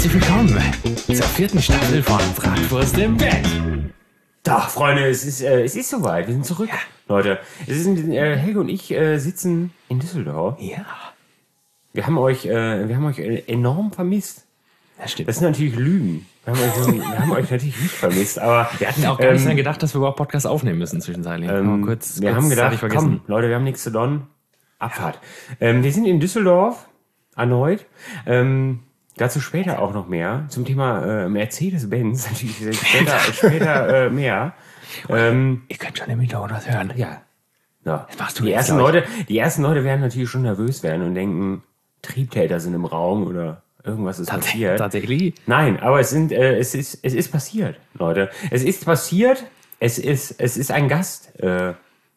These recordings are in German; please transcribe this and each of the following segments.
Herzlich willkommen zur 4. Staffel von Bratwurst im Bett. Doch, Freunde, es ist soweit. Wir sind zurück, Leute. Helge und ich sitzen in Düsseldorf. Ja. Wir haben euch enorm vermisst. Das stimmt. Das sind natürlich Lügen. Wir haben euch natürlich nicht vermisst, aber Wir hatten auch gar nicht dran gedacht, dass wir überhaupt Podcast aufnehmen müssen zwischenzeitlich. wir haben gedacht, komm, Leute, wir haben nichts zu tun. Abfahrt. Wir sind in Düsseldorf erneut. Dazu später auch noch mehr. Zum Thema Mercedes-Benz. Natürlich später mehr. Ihr könnt schon im Hintergrund was hören. Ja. Das machst du Die jetzt, ersten Leute werden natürlich schon nervös werden und denken, Triebtäter sind im Raum oder irgendwas ist passiert. Tatsächlich? Nein, aber es ist passiert, Leute. Es ist passiert. Es ist ein Gast bei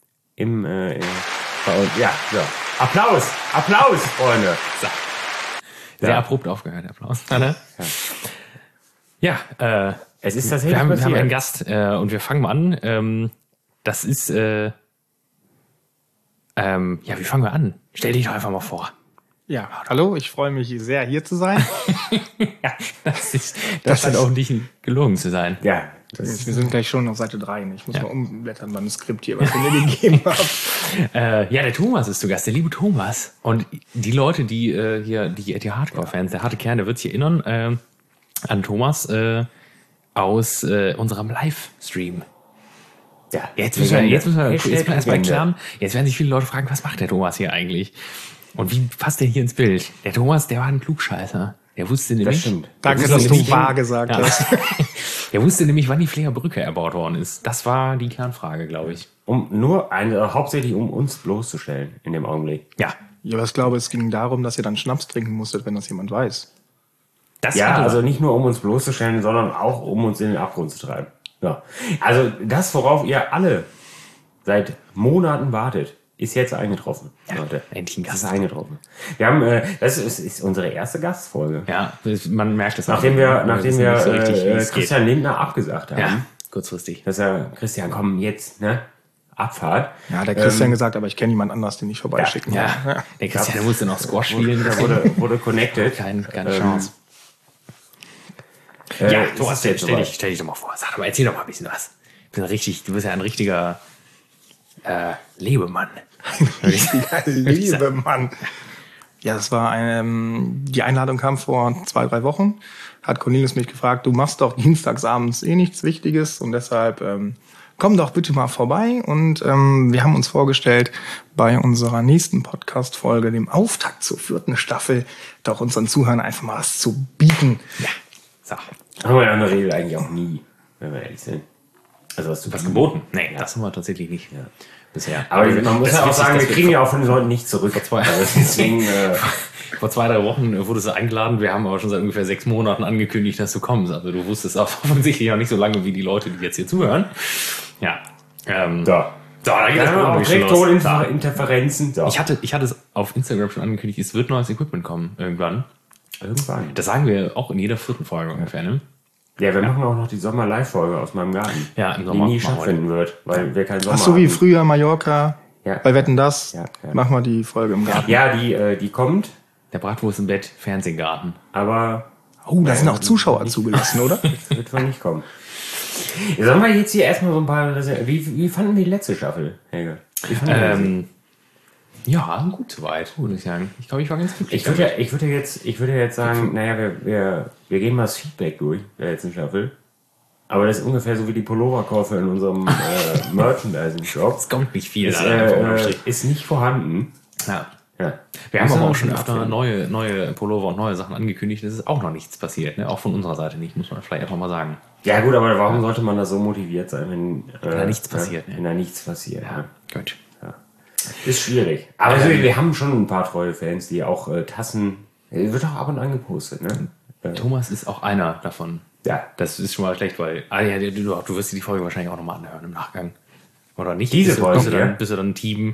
uns. Ja. Applaus, Freunde. So. Sehr abrupt aufgehört, der Applaus. Ja, Es ist tatsächlich wir haben passiert. einen Gast und wir fangen mal an. Das ist, wie fangen wir an? Stell dich doch einfach mal vor. Ja, hallo, ich freue mich sehr, hier zu sein. Ja, das scheint auch nicht gelogen zu sein. Ja, Wir sind gleich schon auf Seite 3. Ich muss mal umblättern beim Skript hier, was ihr mir gegeben habt. Der Thomas ist zu Gast, der liebe Thomas. Und die Leute, die die Hardcore-Fans, der harte Kern, der wird sich erinnern an Thomas aus unserem Livestream. ja. Jetzt müssen wir erstmal erklären. Jetzt werden sich viele Leute fragen, was macht der Thomas hier eigentlich? Und wie passt der hier ins Bild? Der Thomas, der war ein Klugscheißer. Der wusste nämlich. Das stimmt. Danke, dass du wahr gesagt hast. Der wusste nämlich, wann die Fleer Brücke erbaut worden ist. Das war die Kernfrage, glaube ich. Hauptsächlich um uns bloßzustellen in dem Augenblick. Ja. Ja, aber ich glaube, es ging darum, dass ihr dann Schnaps trinken musstet, wenn das jemand weiß. Also nicht nur um uns bloßzustellen, sondern auch um uns in den Abgrund zu treiben. Ja. Also das, worauf ihr alle seit Monaten wartet, ist jetzt eingetroffen, Leute. endlich ein Gast. Das ist eingetroffen. Wir haben, das ist unsere erste Gastfolge. Ja, man merkt es Nachdem wir so richtig, wie es Christian Lindner abgesagt haben. Ja, kurzfristig. Dass er, Christian, komm jetzt, Abfahrt. Ja, der Christian gesagt, aber ich kenne jemand anders, den ich vorbeischicken Ja, kann. der Christian, der musste noch Squash spielen. Da wurde connected. Keine Chance. Thomas, stell dich doch mal vor. Sag doch mal, erzähl doch mal ein bisschen was. Du bist ja ein richtiger Lebemann. Richtiger Liebemann. Ja, das war die Einladung kam vor 2-3 Wochen. Hat Cornelius mich gefragt, du machst doch dienstagsabends nichts Wichtiges und deshalb komm doch bitte mal vorbei. Und wir haben uns vorgestellt, bei unserer nächsten Podcast-Folge, dem Auftakt zur 4. Staffel, doch unseren Zuhörern einfach mal was zu bieten. Ja, sag. Haben wir ja in der Regel eigentlich auch nie, wenn wir ehrlich sind. Also was Geboten? Nee, das haben wir tatsächlich nicht. Ja. Bisher. Aber man muss ja auch sagen, wir kriegen ja auch von den Leuten nichts zurück. Deswegen, vor 2-3 Wochen wurdest du eingeladen. Wir haben aber schon seit ungefähr 6 Monaten angekündigt, dass du kommst. Also du wusstest auch offensichtlich auch nicht so lange wie die Leute, die jetzt hier zuhören. Ja. Da geht das auch direkt Toninterferenzen. Ich hatte es auf Instagram schon angekündigt, es wird neues Equipment kommen irgendwann. Das sagen wir auch in jeder 4. Folge ungefähr, ne? Ja, wir machen auch noch die Sommer-Live-Folge aus meinem Garten. Ja, im Sommer. Die nie stattfinden wird, weil wir keinen Sommer Ach so, wie haben. früher Mallorca, Ja. bei Wetten, das, Ja. machen wir die Folge im Garten. Ja, die kommt, Der Bratwurst im Bett, Fernsehgarten. aber Oh, da sind auch Zuschauer zugelassen, oder? das wird wohl nicht kommen. Sollen wir jetzt hier erstmal so ein paar... Wie fanden wir die letzte Staffel, Helge? Wie fanden wir sie? Ja, gut soweit, würde ich sagen. Ich glaube, ich war ganz glücklich. Ich würde jetzt sagen, naja, wir gehen mal das Feedback durch der letzten Staffel. Aber das ist ungefähr so wie die Pulloverkäufe in unserem Merchandising-Shop. Es kommt nicht viel. Ist nicht vorhanden. Ja. Ja. Wir haben aber auch schon öfter öfter neue Pullover und neue Sachen angekündigt. Es ist auch noch nichts passiert. Ne? Auch von unserer Seite nicht, muss man vielleicht einfach mal sagen. Ja gut, aber warum sollte man da so motiviert sein, wenn da nichts passiert? Wenn da nichts passiert. Ja, gut. Ist schwierig. Aber wir haben schon ein paar treue Fans, die auch Tassen... Wird auch ab und an gepostet, ne? Thomas ist auch einer davon. Ja. Das ist schon mal schlecht, weil du wirst dir die Folge wahrscheinlich auch nochmal anhören im Nachgang. Oder nicht? Diese Folge, Bist du dann ein Team?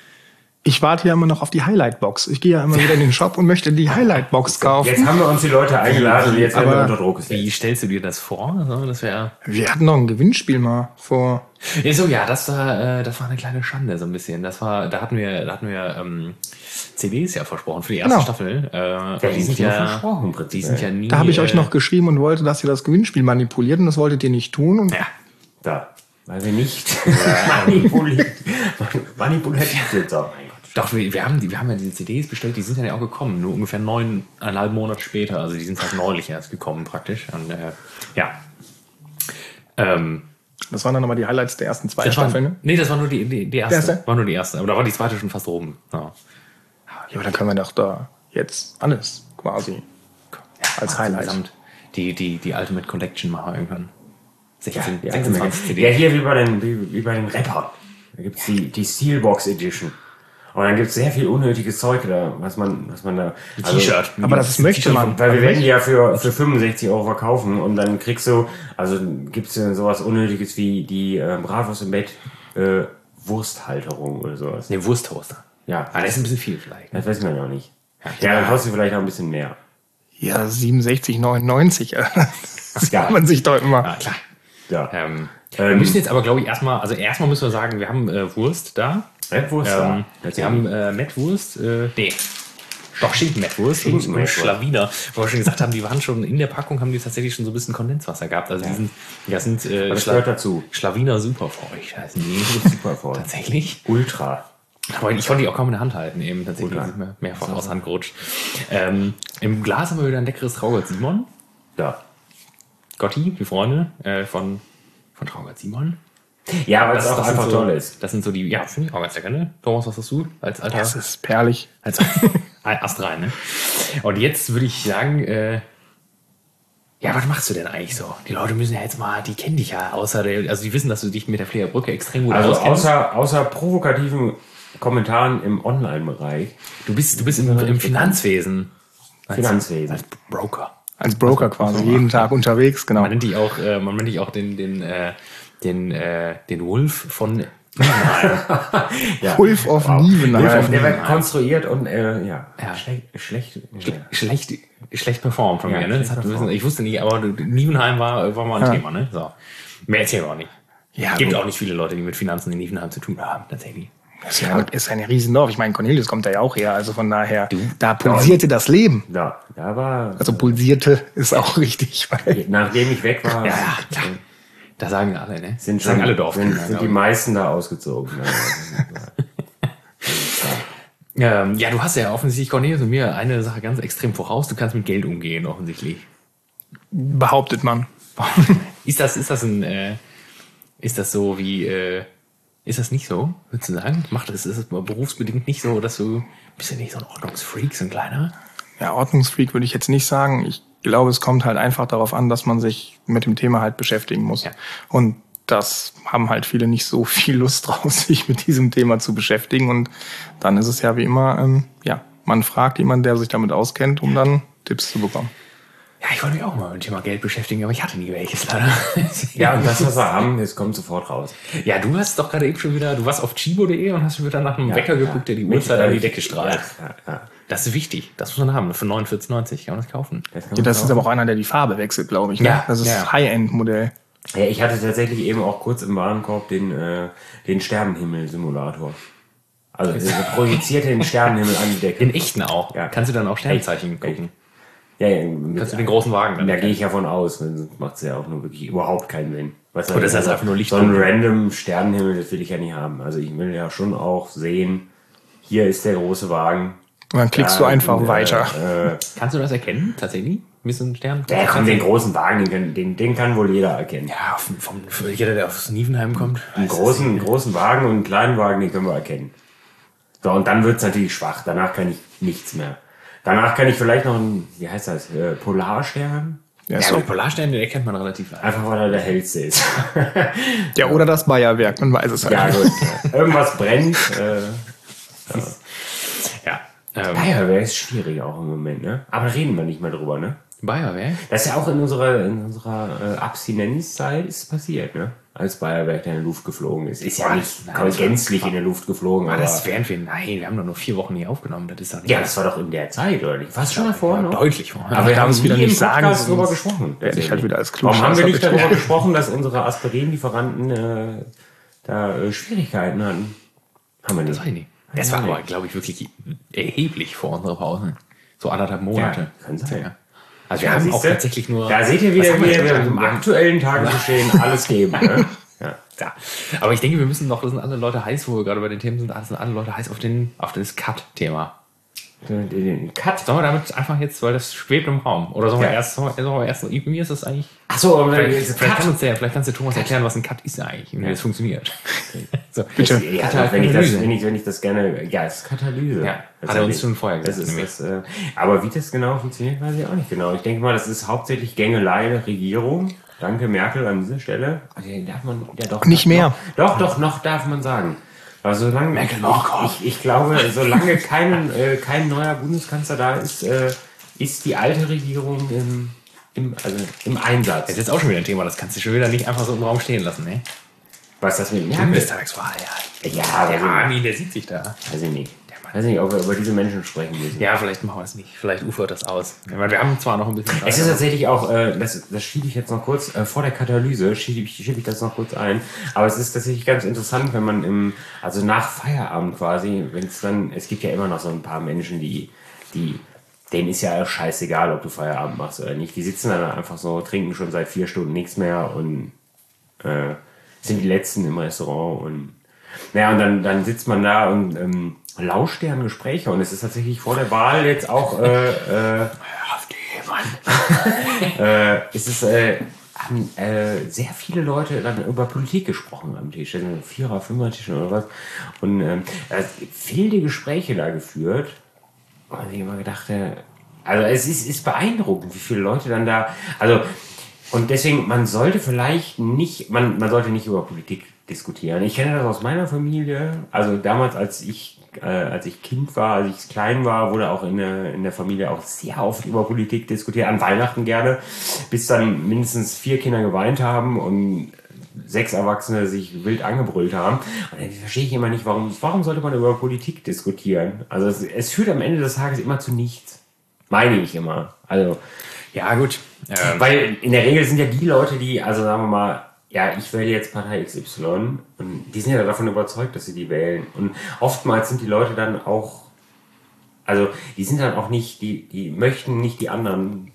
Ich warte ja immer noch auf die Highlight-Box. Ich gehe ja immer wieder in den Shop und möchte die Highlight-Box kaufen. Jetzt haben wir uns die Leute eingeladen und jetzt werden wir Aber unter Druck gesetzt. Wie stellst du dir das vor? Also, das wäre... Wir hatten noch ein Gewinnspiel mal vor So, ja, das war eine kleine Schande, so ein bisschen. Da hatten wir CDs ja versprochen für die erste Staffel. Die sind ja versprochen, die sind ja nie. Da habe ich euch noch geschrieben und wollte, dass ihr das Gewinnspiel manipuliert und das wolltet ihr nicht tun. Und ja, da, weil wir nicht manipulativ sind. Oh mein Gott. Doch, wir haben ja diese CDs bestellt, die sind ja auch gekommen, nur ungefähr 9,5 Monate später. Also die sind halt neulich erst gekommen praktisch. Und ja. Das waren dann nochmal die Highlights der ersten 2 Staffeln, ne? Nee, das war nur die erste. War nur die erste. Aber da war die zweite schon fast oben. Ja, aber dann können wir doch da jetzt alles quasi als Highlight. Die Ultimate Collection machen irgendwann. 26 CD. Ja, hier wie bei den Rappern. Da gibt es die Steelbox Edition. Und dann gibt es sehr viel unnötiges Zeug da, was man da. Also, T-Shirt. Aber das möchte man. Weil wir werden die ja für 65 € verkaufen und dann kriegst du, also gibt's ja sowas Unnötiges wie die Bravos im Bett Wursthalterung oder sowas. Ne, Wursttoaster. Ja. Aber das ist ein bisschen viel vielleicht. Das weiß man ja auch nicht. Ja, dann kostet vielleicht auch ein bisschen mehr. Ja, 67,99. Das kann man sich doch immer. Ja, klar. Ja. Wir müssen jetzt aber, glaube ich, erstmal müssen wir sagen, wir haben Wurst da. Mettwurst da. Wir haben Mettwurst, doch Schinken-Mettwurst und Schlawiner. Wo wir schon gesagt haben, die waren schon in der Packung, haben die tatsächlich schon so ein bisschen Kondenswasser gehabt. Also das sind das gehört dazu. Schlawiner Superfeucht heißen die. Superfeucht. Tatsächlich. Ultra. Aber ich konnte die auch kaum in der Hand halten, eben tatsächlich. Die sind mir mehrfach aus der Hand gerutscht. Im Glas haben wir wieder ein leckeres Traugott Simon. Ja. Gotti, die Freunde von Traugott Simon. Ja, weil das auch einfach so, toll ist. Das sind so die, ja, finde ich auch ganz lecker, ne? Thomas, was hast du als alter? Das ist perlig. Als Ast rein, ne? Und jetzt würde ich sagen, ja, was machst du denn eigentlich so? Die Leute müssen ja jetzt mal, die kennen dich ja, also die wissen, dass du dich mit der Fliegerbrücke extrem gut auskennst. Außer provokativen Kommentaren im Online-Bereich. Du bist im Finanzwesen. Finanzwesen. Als Broker. Als Broker quasi, jeden Tag unterwegs, genau. Man nennt dich auch den Wolf von Nievenheim. Ja. Wolf of Nievenheim. Der wird konstruiert und schlecht performt von mir. Ne? Ich wusste nicht, aber Nievenheim war mal ein Thema. Ne? So. Mehr erzählen wir auch nicht. Ja, gibt auch nicht viele Leute, die mit Finanzen in Nievenheim zu tun haben, tatsächlich. Das ist ein Riesendorf. Ich meine, Cornelius kommt da ja auch her. Also von daher, da pulsierte das Leben. Ja, da war. Also pulsierte ist auch richtig. Weil nachdem ich weg war. Ja, klar. Da sagen alle, ne? Sind alle Dorfkinder. Sind die meisten da ausgezogen. Ja, du hast ja offensichtlich, Cornelius und mir, eine Sache ganz extrem voraus. Du kannst mit Geld umgehen, offensichtlich. Behauptet man. Ist das so wie, ist das nicht so, würdest du sagen? Ist es berufsbedingt nicht so, dass du, bist ja nicht so ein Ordnungsfreak, so ein kleiner? Ja, Ordnungsfreak würde ich jetzt nicht sagen. Ich glaube, es kommt halt einfach darauf an, dass man sich mit dem Thema halt beschäftigen muss. Ja. Und das haben halt viele nicht so viel Lust drauf, sich mit diesem Thema zu beschäftigen. Und dann ist es ja wie immer, man fragt jemanden, der sich damit auskennt, um dann Tipps zu bekommen. Ja, ich wollte mich auch mal mit dem Thema Geld beschäftigen, aber ich hatte nie welches leider. Ja, und das, was wir haben, das kommt sofort raus. Ja, du hast doch gerade eben schon wieder, du warst auf chibo.de und hast schon wieder nach einem Wecker geguckt, der die Uhrzeit an die Decke strahlt. Ja. Das ist wichtig, das muss man haben. Für 49,90 kann man das kaufen. Das ist aber auch einer, der die Farbe wechselt, glaube ich. Ne? Ja, das ist High-End-Modell. Ja, ich hatte tatsächlich eben auch kurz im Warenkorb den Sternenhimmel-Simulator. Also projizierte den Sternenhimmel an die Decke. Den echten auch? Ja. Kannst du dann auch Sternzeichen gucken? Ja, kannst du den großen Wagen dann? Da gehe ich ja von aus, sonst macht es ja auch nur wirklich überhaupt keinen Sinn. Oder das heißt einfach nur Licht. So ein random Sternenhimmel, das will ich ja nicht haben. Also ich will ja schon auch sehen, hier ist der große Wagen. Und dann klickst du einfach weiter. Kannst du das erkennen, tatsächlich? Wie so ein Stern? Ja, komm, den großen Wagen, den kann wohl jeder erkennen. Ja, für jeder, der aus Nievenheim kommt. Einen großen Wagen und einen kleinen Wagen, den können wir erkennen. So, und dann wird's natürlich schwach. Danach kann ich nichts mehr. Danach kann ich vielleicht noch einen, wie heißt das, Polarstern? Ja, so. Polarstern, den erkennt man relativ leicht. Einfach, weil er der hellste ist. Ja, oder das Bayerwerk, man weiß es halt. Ja, gut. Irgendwas brennt. Bayerwerk ist schwierig auch im Moment, ne? Aber da reden wir nicht mehr drüber, ne? Bayerwerk? Das ist ja auch in unserer Abstinenzzeit ist passiert, ne? Als Bayerwerk in der Luft geflogen ist. Ist ja nicht gänzlich in der Luft geflogen. Aber das wären wir, nein, wir haben doch nur 4 Wochen hier aufgenommen. Das ist doch nicht. Ja, das war doch in der Zeit, oder nicht? Fast schon davor, ne? Deutlich vorher. Aber wir haben es wieder nicht sagen, drüber gesprochen. Ich halt wieder als Warum haben wir nicht darüber gesprochen, dass unsere Aspirinlieferanten da Schwierigkeiten hatten. Haben wir nicht. Das weiß ich nicht. Das war aber, glaube ich, wirklich erheblich vor unserer Pause. So 1,5 Monate. Ja, kann sein. Ja. Also wir haben auch tatsächlich nur... Da seht ihr wieder, wie wir im aktuellen Tagesgeschehen alles geben. Ne? Ja. Aber ich denke, wir müssen noch, das sind alle Leute heiß, wo wir gerade bei den Themen sind, sind alle Leute heiß auf das Cut-Thema. Den Cut. Sollen wir damit einfach jetzt, weil das schwebt im Raum. Oder sollen wir erst, wie ist das eigentlich? Achso, aber vielleicht kannst du Thomas erklären, was ein Cut ist eigentlich und wie das funktioniert. So, bitte. Ja, wenn ich das gerne, das ist Katalyse. Ja, hat er uns schon vorher gesagt. Aber wie das genau funktioniert, weiß ich auch nicht genau. Ich denke mal, das ist hauptsächlich Gängelei der Regierung. Danke, Merkel, an dieser Stelle. Also, darf man, doch. Nicht mehr. Noch darf man sagen. Aber solange, ich glaube, solange kein neuer Bundeskanzler da ist, ist die alte Regierung im Einsatz. Das ist jetzt auch schon wieder ein Thema, das kannst du schon wieder nicht einfach so im Raum stehen lassen, ne? Was das mit Merkel? Bundestagswahl, ja. Der Armin, der sieht sich da. Weiß ich nicht. Weiß nicht, ob wir über diese Menschen sprechen müssen. Ja, vielleicht machen wir es nicht. Vielleicht ufert das aus. Wir haben zwar noch ein bisschen... Es ist tatsächlich auch, das schiebe ich jetzt noch kurz, vor der Katalyse schiebe ich das noch kurz ein. Aber es ist tatsächlich ganz interessant, wenn man also nach Feierabend quasi, es gibt ja immer noch so ein paar Menschen, denen ist ja scheißegal, ob du Feierabend machst oder nicht. Die sitzen dann einfach so, trinken schon seit 4 Stunden nichts mehr und sind die Letzten im Restaurant und dann sitzt man da und lauscht deren Gespräche und es ist tatsächlich vor der Wahl jetzt auch haben sehr viele Leute dann über Politik gesprochen am Tisch, 4er, 5er Tisch oder was und viele Gespräche da geführt und ich immer gedacht, also es ist beeindruckend, wie viele Leute dann da, also und deswegen, man sollte nicht über Politik diskutieren. Ich kenne das aus meiner Familie. Also damals, als ich Kind war, als ich klein war, wurde auch in der Familie auch sehr oft über Politik diskutiert. An Weihnachten gerne, bis dann mindestens 4 Kinder geweint haben und 6 Erwachsene sich wild angebrüllt haben. Und dann verstehe ich immer nicht, warum sollte man über Politik diskutieren? Also es führt am Ende des Tages immer zu nichts. Meine ich immer. Also ja, gut. Weil in der Regel sind ja die Leute, die, also sagen wir mal, ja, ich wähle jetzt Partei XY und die sind ja davon überzeugt, dass sie die wählen. Und oftmals sind die Leute dann auch, also die sind dann auch nicht, die möchten nicht die anderen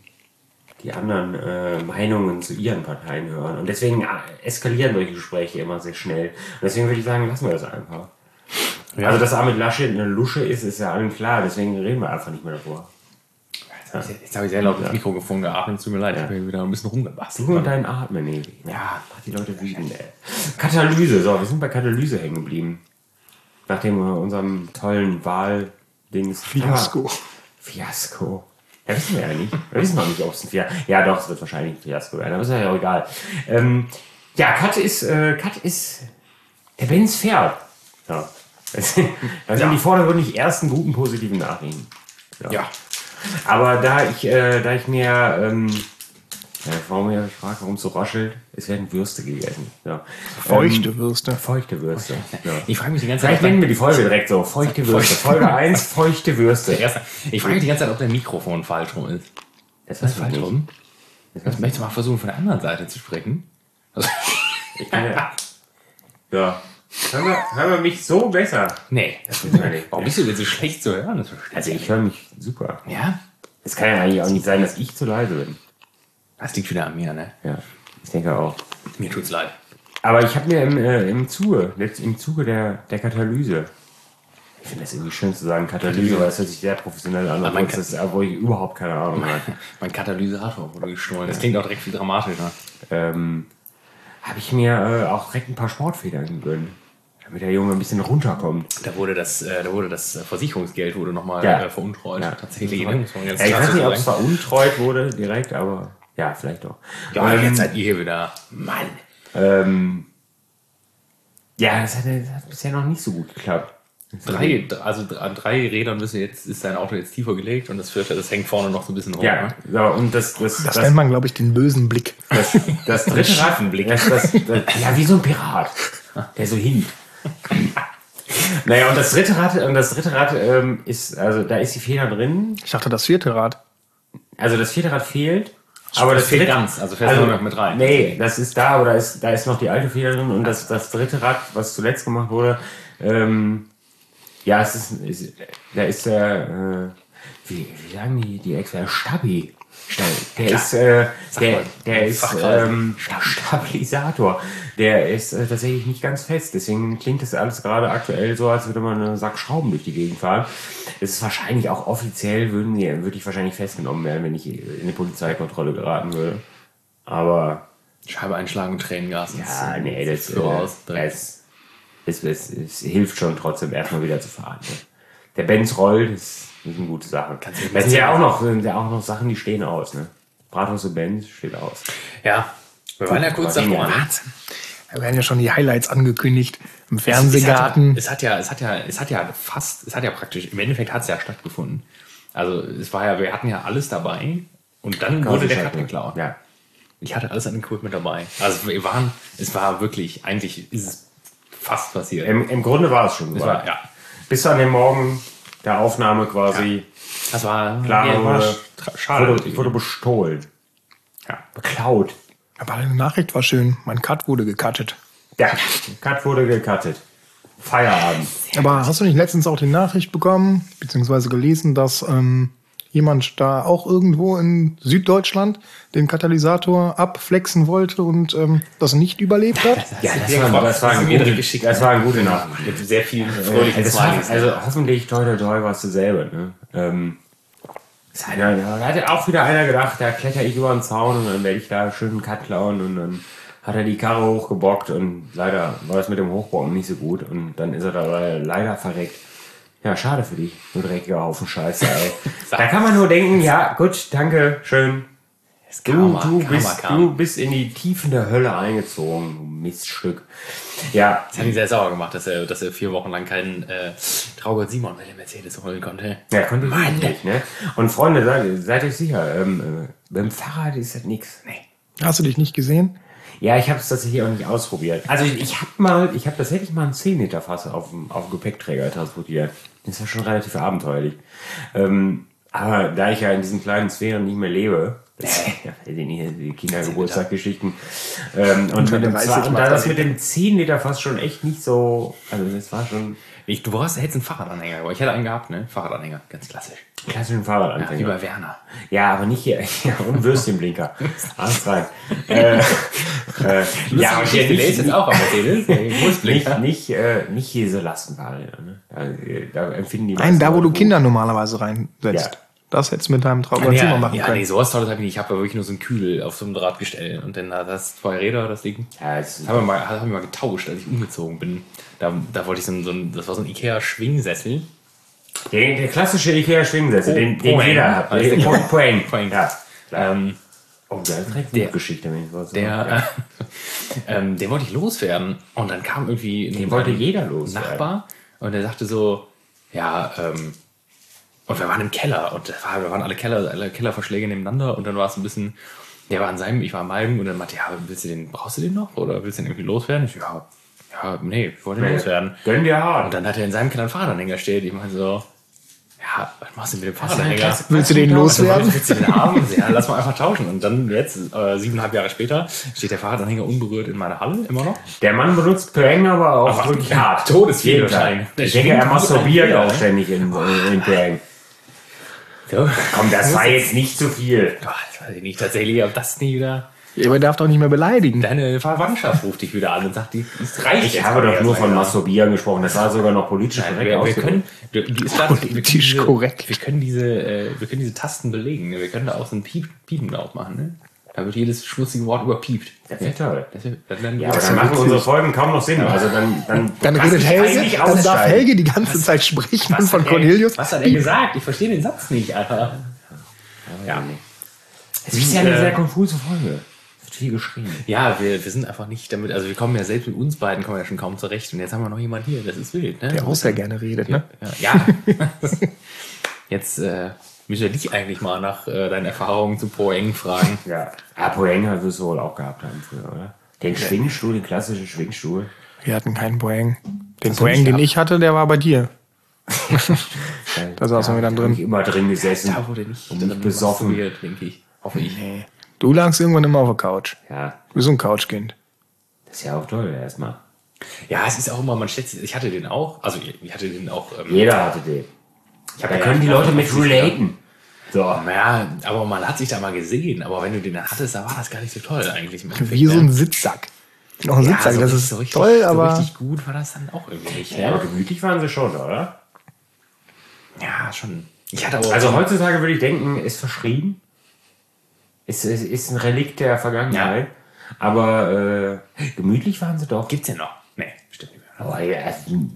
Meinungen zu ihren Parteien hören. Und deswegen eskalieren solche Gespräche immer sehr schnell. Und deswegen würde ich sagen, lassen wir das einfach. Ja. Also dass Armin Laschet eine Lusche ist ja allen klar. Deswegen reden wir einfach nicht mehr davor. Jetzt habe ich sehr laut ins Mikro gefunden, geatmet, tut mir leid, ich habe wieder ein bisschen rumgebastelt. Du und dein Atmen, ey. Ja, macht die Leute wütend, ey. Katalyse, so, wir sind bei Katalyse hängen geblieben. Nachdem wir unserem tollen Wahldings... Fiasko. Ja, wissen wir ja nicht. Wir wissen noch nicht, ob es ein Fiasko... Ja, doch, es wird wahrscheinlich ein Fiasko werden, aber ist ja auch egal. Cut ist der Benz fährt. Ja. Das sind die vordergründig ersten guten, positiven Nachrichten. Ja. Aber da ich mir, warum ich frage, warum es so raschelt, es werden Würste gegessen. Ja. Feuchte Würste. Ja. Ich frage mich die ganze Zeit. Vielleicht nennen wir die Folge direkt so. Feuchte Würste. Folge 1, feuchte Würste. Ich frage mich die ganze Zeit, ob der Mikrofon falsch rum ist. Das ist falsch rum. Jetzt möchtest du mal versuchen, von der anderen Seite zu sprechen. Also, ich kann ja. Hören wir mich so besser? Nee. Das wissen wir nicht. Warum bist du denn so schlecht zu hören? Also ich höre mich super. Ja? Es kann ja eigentlich auch nicht sein, dass ich zu leise bin. Das liegt wieder an mir, ne? Ja, ich denke auch. Mir tut's leid. Aber ich habe mir im Zuge der Katalyse, ich finde das irgendwie schön zu sagen, Katalyse, weil es hört sich sehr professionell an, wo ich überhaupt keine Ahnung habe. Mein Katalysator wurde gestohlen. Das klingt auch direkt viel dramatischer. Habe ich mir auch direkt ein paar Sportfedern gegönnt, damit der Junge ein bisschen runterkommt. Da wurde das Versicherungsgeld nochmal veruntreut. Ja. Tatsächlich. Ich weiß nicht, ob es veruntreut wurde direkt, aber ja, vielleicht doch. Ja, jetzt seid ihr hier wieder. Mann. Ja, das hat bisher noch nicht so gut geklappt. An 3 Rädern ist dein Auto jetzt tiefer gelegt und das 4. das hängt vorne noch so ein bisschen rum. Ja, ne? So, und das nennt man, glaube ich, den bösen Blick. Das dritte Rad. Ja, wie so ein Pirat, der so hinkt. Naja, und das dritte Rad ist, also da ist die Feder drin. Ich dachte, das 4. Rad. Also das 4. Rad fehlt. Aber das fehlt dritte, ganz, also fährst du noch mit rein. Nee, das ist da, aber da ist noch die alte Feder drin und das dritte Rad, was zuletzt gemacht wurde, ja, da ist der, wie sagen die Experten, Stabi. Der ist Stabilisator. Der ist tatsächlich nicht ganz fest. Deswegen klingt das alles gerade aktuell so, als würde man einen Sack Schrauben durch die Gegend fahren. Es ist wahrscheinlich auch offiziell, würde ich wahrscheinlich festgenommen werden, wenn ich in eine Polizeikontrolle geraten würde. Aber Scheibe einschlagen und Tränengas. Ja, nee, es hilft schon trotzdem erstmal wieder zu fahren. Ne? Der Benz rollt, das ist eine gute Sache. Das sind ja auch noch Sachen, die stehen aus. Ne? Bratwurst und Benz steht aus. Ja, wir waren ja kurz davor. Wahnsinn. Da werden ja schon die Highlights angekündigt im Fernsehgarten. Es hat ja praktisch, im Endeffekt hat es ja stattgefunden. Also wir hatten ja alles dabei und dann wurde der Cut geklaut. Ja. Ich hatte alles an Equipment dabei. Also es war wirklich, eigentlich ist es fast passiert. Im Grunde war es schon. Ja. Bis an den Morgen der Aufnahme quasi. Ja. Das war klar, schade. Wurde bestohlen. Ja. Beklaut. Aber eine Nachricht war schön. Mein Cut wurde gecuttet. Ja, Cut wurde gecuttet. Feierabend. Aber hast du nicht letztens auch die Nachricht bekommen, beziehungsweise gelesen, dass jemand da auch irgendwo in Süddeutschland den Katalysator abflexen wollte und das nicht überlebt hat? Ja, das war eine gute Nachricht. Mit sehr vielen fröhlichen Smileys. Also hoffentlich toi warst du selber. Ne? Da hatte auch wieder einer gedacht, da kletter ich über den Zaun und dann werde ich da schön einen Cut klauen und dann hat er die Karre hochgebockt und leider war das mit dem Hochbocken nicht so gut und dann ist er da leider verreckt. Ja, schade für dich, du dreckiger Haufen Scheiße, ey. Da kann man nur denken, ja, gut, danke, schön. Du bist in die Tiefen der Hölle eingezogen, du Miststück. Ja. Das hat ihn sehr sauer gemacht, dass er 4 Wochen lang keinen Traugott Simon mit dem Mercedes holen konnte. Ja, konnte ich nicht, ne? Und Freunde, seid euch sicher, beim Fahrrad ist das nix. Nee. Hast du dich nicht gesehen? Ja, ich habe es tatsächlich auch nicht ausprobiert. Also ich habe tatsächlich mal ein 10 Liter Fass auf dem Gepäckträger transportiert. Das ist ja schon relativ abenteuerlich. Aber da ich ja in diesen kleinen Sphären nicht mehr lebe, die Kindergeburtstagsgeschichten, und da das mit dem 10 Liter Fass schon echt nicht so, also das war schon... Du hättest einen Fahrradanhänger, aber ich hätte einen gehabt, ne? Fahrradanhänger, ganz klassisch. Klassischen Fahrradanhänger. Ja, wie bei Werner. Ja, aber nicht hier. Ja, und Würstchenblinker. Alles rein. Ja, und der ist jetzt auch am Mercedes. Nicht hier so Lastenfahrräder. Ne? Da empfinden die Nein, da wo du Kinder normalerweise reinsetzt. Ja. Das hättest du mit deinem Traugott Simon machen können. Nee, sowas Tolles habe ich nicht. Ich habe ja wirklich nur so einen Kübel auf so einem Drahtgestell. Und dann das 2 Räder, das Ding. Ja, das haben wir mal getauscht, als ich umgezogen bin. Da wollte ich das war so ein Ikea-Schwingsessel. Der klassische Ikea-Schwingsessel, den jeder hat. Poeng. Ja. Oh, der ist direkt eine Geschichte, wenn ich so sagen. Den wollte ich loswerden. Und dann kam irgendwie den wollte jeder loswerden. Nachbar. Und der sagte so, ja, und wir waren im Keller. Und wir waren alle Kellerverschläge nebeneinander. Und dann war es ein bisschen, der war an seinem, ich war am meinem. Und dann meinte, ja, brauchst du den noch? Oder willst du den irgendwie loswerden? Ich so, ja, nee, ich wollte den loswerden. Gönn dir hart. Und dann hat er in seinem Keller einen Fahrradanhänger steht. Ich meine so, ja, was machst du mit dem Fahrradanhänger? Willst du den loswerden? Willst du den haben? Ja, lass mal einfach tauschen. Und dann jetzt, 7,5 Jahre später, steht der Fahrradanhänger unberührt in meiner Halle, immer noch. Der Mann benutzt Poeng aber auch wirklich hart. Todesviel wahrscheinlich. Ich denke, er masturbiert auch ständig in Poeng. So. Komm, das war jetzt nicht zu viel. Das weiß ich nicht, tatsächlich, ob das nie wieder... Ja, aber er darf doch nicht mehr beleidigen. Deine Verwandtschaft ruft dich wieder an und sagt, es reicht. Ich habe doch nur von Masturbieren gesprochen. Das war sogar noch politisch korrekt. Politisch korrekt. Wir können diese Tasten belegen. Wir können da auch so ein Piepen drauf machen. Ne? Da wird jedes schmutzige Wort überpiept. Das wäre toll. Dann machen unsere Folgen kaum noch Sinn. Also dann redet Helge, dann darf Helge die ganze Zeit sprechen von Cornelius. Was hat er gesagt? Ich verstehe den Satz nicht, Alter. Ja. Es ist ja eine sehr konfuse Folge. Viel geschrieben. Ja, wir sind einfach nicht damit, also wir kommen ja selbst mit uns beiden kommen ja schon kaum zurecht und jetzt haben wir noch jemanden hier, das ist wild, ne? Der auch sehr gerne redet, ne? Ja. Jetzt müssen wir dich eigentlich mal nach deinen Erfahrungen zu Poeng fragen. Ja, Poeng wirst du wohl auch gehabt haben früher, oder? Den Schwingstuhl, den klassischen Schwingstuhl. Wir hatten keinen Poeng. Den Poeng, den ich hatte, der war bei dir. Da saßen wir dann drin. Ich immer drin gesessen. Da wurde nicht und nicht besoffen. Denke ich. Hoffe ich. Nee. Du lagst irgendwann immer auf der Couch. Ja. Du bist so ein Couchkind. Das ist ja auch toll, erstmal. Ja, es ist auch immer, man stellt sich, ich hatte den auch, also ich hatte den auch. Jeder hatte den. Da können die Leute mit relaten. So. Ja, aber man hat sich da mal gesehen. Aber wenn du den hattest, da war das gar nicht so toll eigentlich. Wie so ein Sitzsack. Noch ein Sitzsack, so das ist so richtig, toll, aber... So richtig gut war das dann auch irgendwie nicht. Ja, aber gemütlich waren sie schon, oder? Ja, schon. Ich hatte aber Also heutzutage würde ich denken, ist verschrieben. Ist ein Relikt der Vergangenheit. Ja. Aber gemütlich waren sie doch. Gibt's ja noch. Nee, stimmt nicht mehr. Aber ja,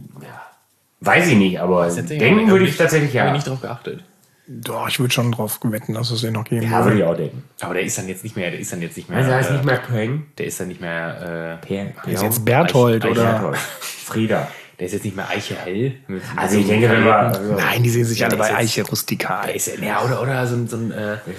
weiß ich nicht, aber denken würde ich tatsächlich ja. Ich habe nicht drauf geachtet. Doch, ich würde schon drauf wetten, dass es den noch geben Ja, würde ich auch denken. Aber der ist dann jetzt nicht mehr. Also er ist nicht mehr Peng. Der ist dann nicht mehr. Der ist jetzt Berthold oder Frieda. Der ist jetzt nicht mehr Eiche hell. Also ich denke, wenn wir... Nein, die sehen sich alle bei Eiche rustikal. Der ist ja, oder so ein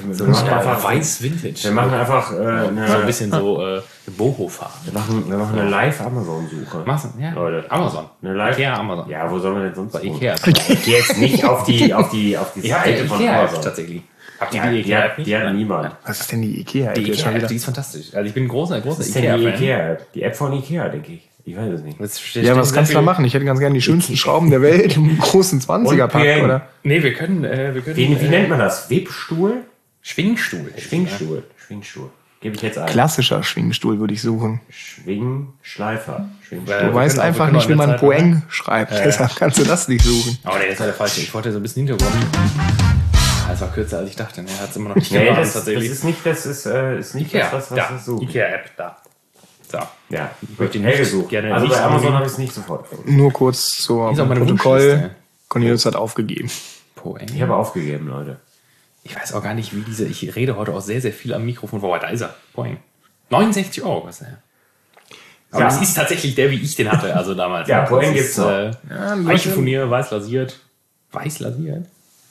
weiß Vintage. Wir machen einfach so ein bisschen so Boho-Farben. Wir machen eine Live-Amazon-Suche. Ja, Leute. Amazon. Eine Live Ikea Amazon. Ja, wo sollen wir denn sonst bei Ikea. Ich gehe jetzt nicht auf die Seite von Amazon. Tatsächlich. Habt ihr die Ikea-App nicht? Die hat niemand. Was ist denn die Ikea-App? Die Ikea-App, die ist fantastisch. Also ich bin ein großer Ikea-Fan. Die Ikea-App. Die App von Ikea, denke ich. Ich weiß es nicht. Ja, was kannst du da machen? Ich hätte ganz gerne die schönsten Schrauben der Welt im großen 20er-Pack, oder? Nee, wir können... Wie nennt man das? Webstuhl? Schwingstuhl. Schwingstuhl. Gebe ich jetzt ein. Klassischer Schwingstuhl würde ich suchen. Schwingschleifer. Du weißt einfach nicht, wie man Poeng schreibt. Deshalb kannst du das nicht suchen. Aber nee, das war der falsche. Ich wollte so ein bisschen Hintergrund. Das war kürzer, als ich dachte. Er hat es immer noch nicht gemacht. Das ist nicht das, was wir suchen. Ikea-App, da. So. Ja, ich möchte den gesucht. Gerne also bei Amazon habe ich es nicht sofort. Nur kurz zur Protokoll. Cornelius hat aufgegeben. Ich habe aufgegeben, Leute. Ich weiß auch gar nicht, wie ich rede heute auch sehr, sehr viel am Mikrofon vorbei. Da ist er. Poing. 69 €, was der? Aber das ist tatsächlich der, wie ich den hatte, also damals. Ja, Poing gibt's noch. Eichenfurnier, weiß lasiert. Weiß lasiert?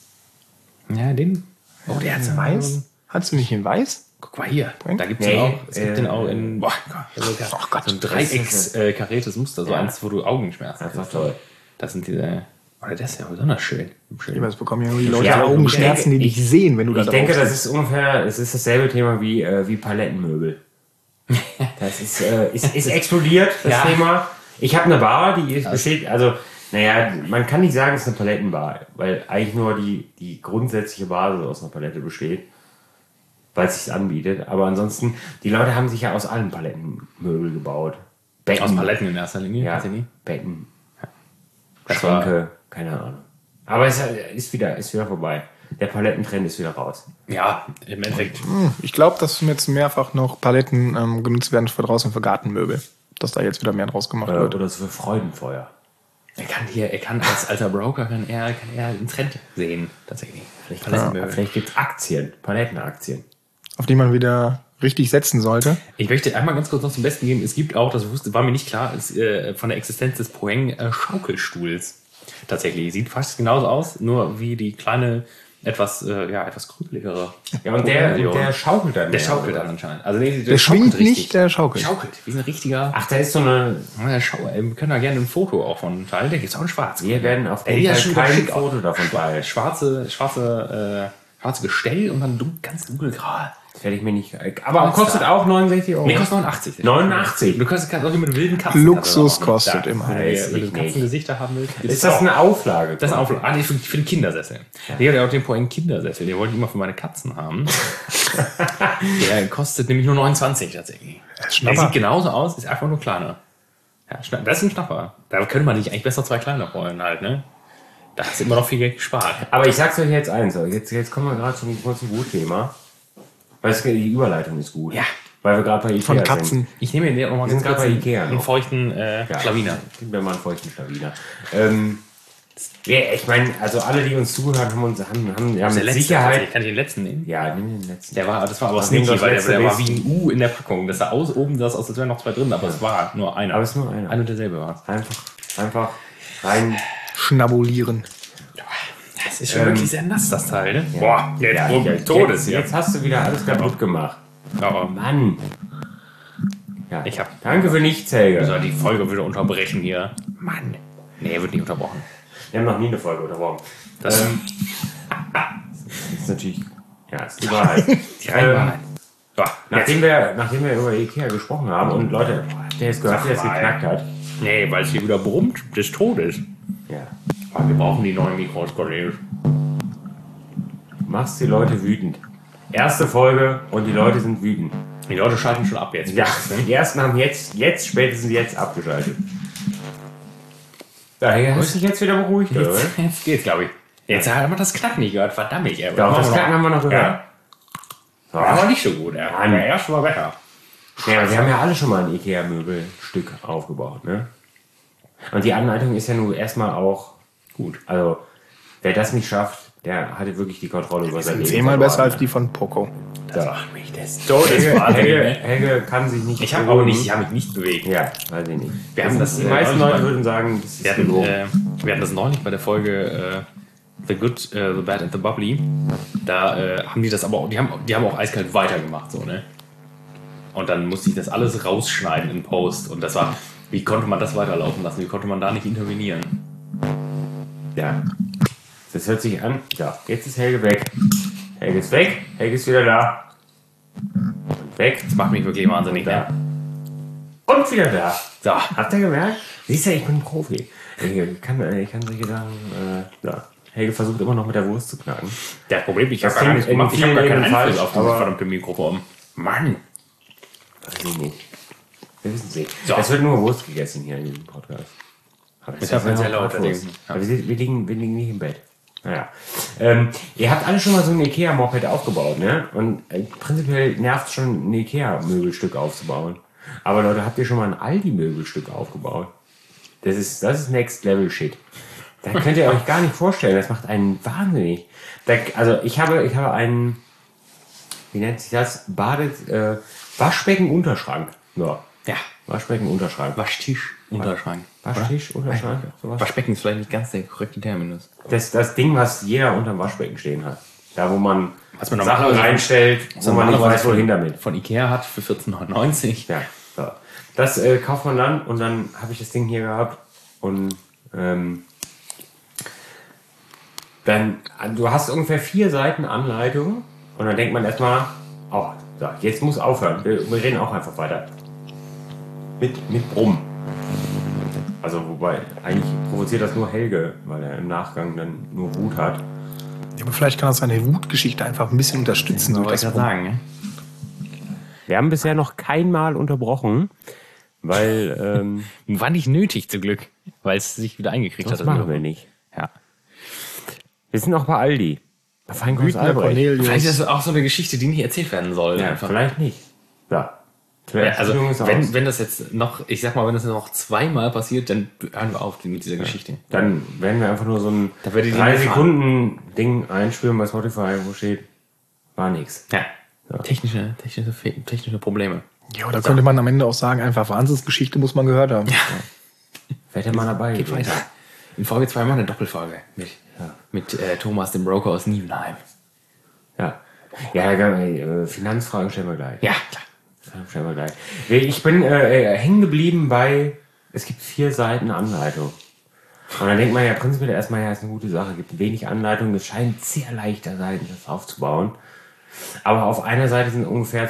Ja, den. Oh, der hat's in weiß? Hattest du nicht in weiß? Guck mal hier, da gibt's den auch. Es gibt den auch in so ein dreieckskariertes Muster, so eins, wo du Augenschmerzen hast. Das ist toll. Das sind diese. Oder das ist ja besonders schön. Das bekommen ja nur die Leute Augenschmerzen, die dich sehen, wenn du da drauf bist. Ich denke, das ist ungefähr, es ist dasselbe Thema wie Palettenmöbel. Das ist explodiert, das Thema. Ich habe eine Bar, die besteht, also, naja, man kann nicht sagen, es ist eine Palettenbar, weil eigentlich nur die grundsätzliche Basis aus einer Palette besteht. Weil es sich anbietet. Aber ansonsten, die Leute haben sich ja aus allen Palettenmöbel gebaut. Betten. Aus Paletten in erster Linie? Ja, Betten. Ja. Schränke, keine Ahnung. Aber es ist wieder vorbei. Der Palettentrend ist wieder raus. Ja, im Endeffekt. Ich glaube, dass jetzt mehrfach noch Paletten genutzt werden für draußen für Gartenmöbel. Dass da jetzt wieder mehr draus gemacht wird. Oder so für Freudenfeuer. Er kann als alter Broker kann er einen Trend sehen, tatsächlich. Vielleicht gibt es Aktien, Palettenaktien. Auf die man wieder richtig setzen sollte. Ich möchte einmal ganz kurz noch zum Besten geben. Es gibt auch, das war mir nicht klar, von der Existenz des Poeng Schaukelstuhls. Tatsächlich. Sieht fast genauso aus, nur wie die kleine, etwas krümeligere. Ja, und der schaukelt dann. Der schaukelt dann anscheinend. Also der schwingt richtig. Nicht, der schaukelt. Schaukelt, wie ein richtiger... Ach, da ist so eine... Wir können da gerne ein Foto auch von teilen. Der gibt es auch in schwarz. Wir werden auf jeden Fall kein Foto davon teilen. Schwarze Gestell und dann ganz dunkelgrau. Das werde ich mir nicht... Aber kostet auch 69 €. Nee, kostet 89. 89? Du kannst auch mit wilden Katzen... Luxus kostet immer. Wenn du Katzengesichter haben willst. Ist das eine Auflage? Das ist eine Auflage. Nee, für den Kindersessel. Ich habe ja auch den Poeng Kindersessel. Den wollte ich immer für meine Katzen haben. Der kostet nämlich nur 29 tatsächlich. Der sieht genauso aus, ist einfach nur kleiner. Ja, das ist ein Schnapper. Da könnte man sich eigentlich besser 2 kleine holen halt, ne? Da hast du immer noch viel Geld gespart. Aber ich sag's euch jetzt eins. Jetzt kommen wir gerade zum Gut-Thema. Weil die Überleitung ist gut. Ja. Weil wir gerade bei Ikea von Katzen sind. Ich nehme mir nochmal ganz kurz bei Ikea einen feuchten Schlawiner. Gib mir mal einen feuchten Schlawiner. Ich meine, also alle, die uns zugehört haben, haben mit Sicherheit... Kann ich den letzten nehmen? Ja, nimm den letzten. Das war aber sneaky, weil der war wie ein U in der Packung. Das sah oben das aus, als wären noch 2 drin, aber es war nur einer. Aber es ist nur einer. Ein und derselbe war es. Einfach rein... schnabulieren. Das ist schon wirklich sehr nass, das Teil, ne? Ja. Boah, jetzt hast du wieder alles kaputt gemacht. Oh Mann. Ja. Danke für nichts, Helge. Wir sollen die Folge wieder unterbrechen hier. Mann. Nee, wird nicht unterbrochen. Wir haben noch nie eine Folge unterbrochen. Das ist natürlich... Ja, ist die Wahrheit. Die reine Wahrheit. Nachdem wir über Ikea gesprochen haben und Leute, habt ihr jetzt gehört, wie das geknackt hat? Nee, weil es hier wieder brummt des Todes. Ja. Aber wir brauchen die neuen Mikros, Cornelius. Machst die Leute wütend. Erste Folge und die Leute sind wütend. Die Leute schalten schon ab jetzt. Ja, die ersten haben spätestens jetzt abgeschaltet. Daher hast du dich jetzt wieder beruhigt, oder? Jetzt geht's, glaube ich. Jetzt haben wir das Knacken nicht gehört, verdammt. Ja, das Knacken haben wir noch gehört. Ja. Aber nicht so gut, ja. Der erste war besser. Ja, wir haben ja alle schon mal ein Ikea-Möbelstück aufgebaut, ne? Und die Anleitung ist ja nun erstmal auch gut. Also, wer das nicht schafft, der hatte wirklich die Kontrolle über sein Leben. 10-mal besser als die von Poco. Das macht mich des Todes. Helge kann sich nicht bewegen. Ich habe mich nicht bewegt. Ja, weiß ich nicht. Die meisten Leute würden sagen, das ist wir hatten das neulich bei der Folge The Good, The Bad and The Bubbly. Da haben die das aber auch, die haben auch eiskalt weitergemacht, so, ne? Und dann musste ich das alles rausschneiden in Post. Und das war, wie konnte man das weiterlaufen lassen? Wie konnte man da nicht intervenieren? Ja. Das hört sich an. Ja, jetzt ist Helge weg. Helge ist weg. Helge ist wieder da. Und weg. Das macht mich wirklich wahnsinnig, da. Und wieder da. So. Habt ihr gemerkt? Siehst du, ich bin ein Profi. Ich kann solche Sachen, ja. Helge versucht immer noch mit der Wurst zu knacken. Das Problem, ich habe gar nichts gemacht. Ich habe gar keinen Einfluss auf dieses verdammte Mikrofon. Mann. Weiß ich nicht. Wir wissen es nicht. So. Es wird nur Wurst gegessen hier in diesem Podcast. Das ist sehr laut. Aber wir liegen nicht im Bett. Naja. Ihr habt alle schon mal so ein Ikea-Moped aufgebaut, ne? Und prinzipiell nervt es schon, ein Ikea-Möbelstück aufzubauen. Aber Leute, habt ihr schon mal ein Aldi-Möbelstück aufgebaut? Das ist Next-Level-Shit. Da könnt ihr euch gar nicht vorstellen. Das macht einen wahnsinnig. Also ich habe einen, wie nennt sich das? Waschbecken-Unterschrank. Ja. Waschbecken-Unterschrank. Waschtisch-Unterschrank. Waschtisch-Unterschrank? Waschbecken ist vielleicht nicht ganz der korrekte Terminus. Das Ding, was jeder unterm Waschbecken stehen hat. Da, wo man Sachen reinstellt, wo man nicht weiß, wohin damit. Von Ikea hat für 14,99 €. Ja, so. Das kauft man dann und dann habe ich das Ding hier gehabt und dann, du hast ungefähr 4 Seiten Anleitung und dann denkt man erstmal, oh, so, jetzt muss aufhören. Wir reden auch einfach weiter. Mit Brummen. Also, wobei, eigentlich provoziert das nur Helge, weil er im Nachgang dann nur Wut hat. Ja, aber vielleicht kann das seine Wutgeschichte einfach ein bisschen unterstützen. Wollte ich sagen, ne? Wir haben bisher noch kein Mal unterbrochen, weil... war nicht nötig, zum Glück, weil es sich wieder eingekriegt hat. Das machen wir nicht. Ja. Wir sind auch bei Aldi. Bei Feinkost Albrecht. Vielleicht ist das auch so eine Geschichte, die nicht erzählt werden soll. Ja, vielleicht nicht. Ja. Also, wenn das jetzt noch, ich sag mal, wenn das noch 2-mal passiert, dann hören wir auf mit dieser Geschichte. Dann werden wir einfach nur so ein 3-Sekunden-Ding einspielen bei Spotify, wo steht, war nix. Ja. Technische Probleme. Ja, oder könnte man am Ende auch sagen, einfach Wahnsinnsgeschichte muss man gehört haben. Ja. Hätte man dabei. Geht weiter. In Folge 2 machen wir eine Doppelfolge mit Thomas, dem Broker aus Nievenheim. Ja. Finanzfragen stellen wir gleich. Ja, klar. Stellen wir gleich. Ich bin hängen geblieben bei, es gibt 4 Seiten Anleitung. Und dann denkt man ja prinzipiell erstmal, ja, ist eine gute Sache, gibt wenig Anleitung, es scheint sehr leichter sein, das aufzubauen. Aber auf einer Seite sind ungefähr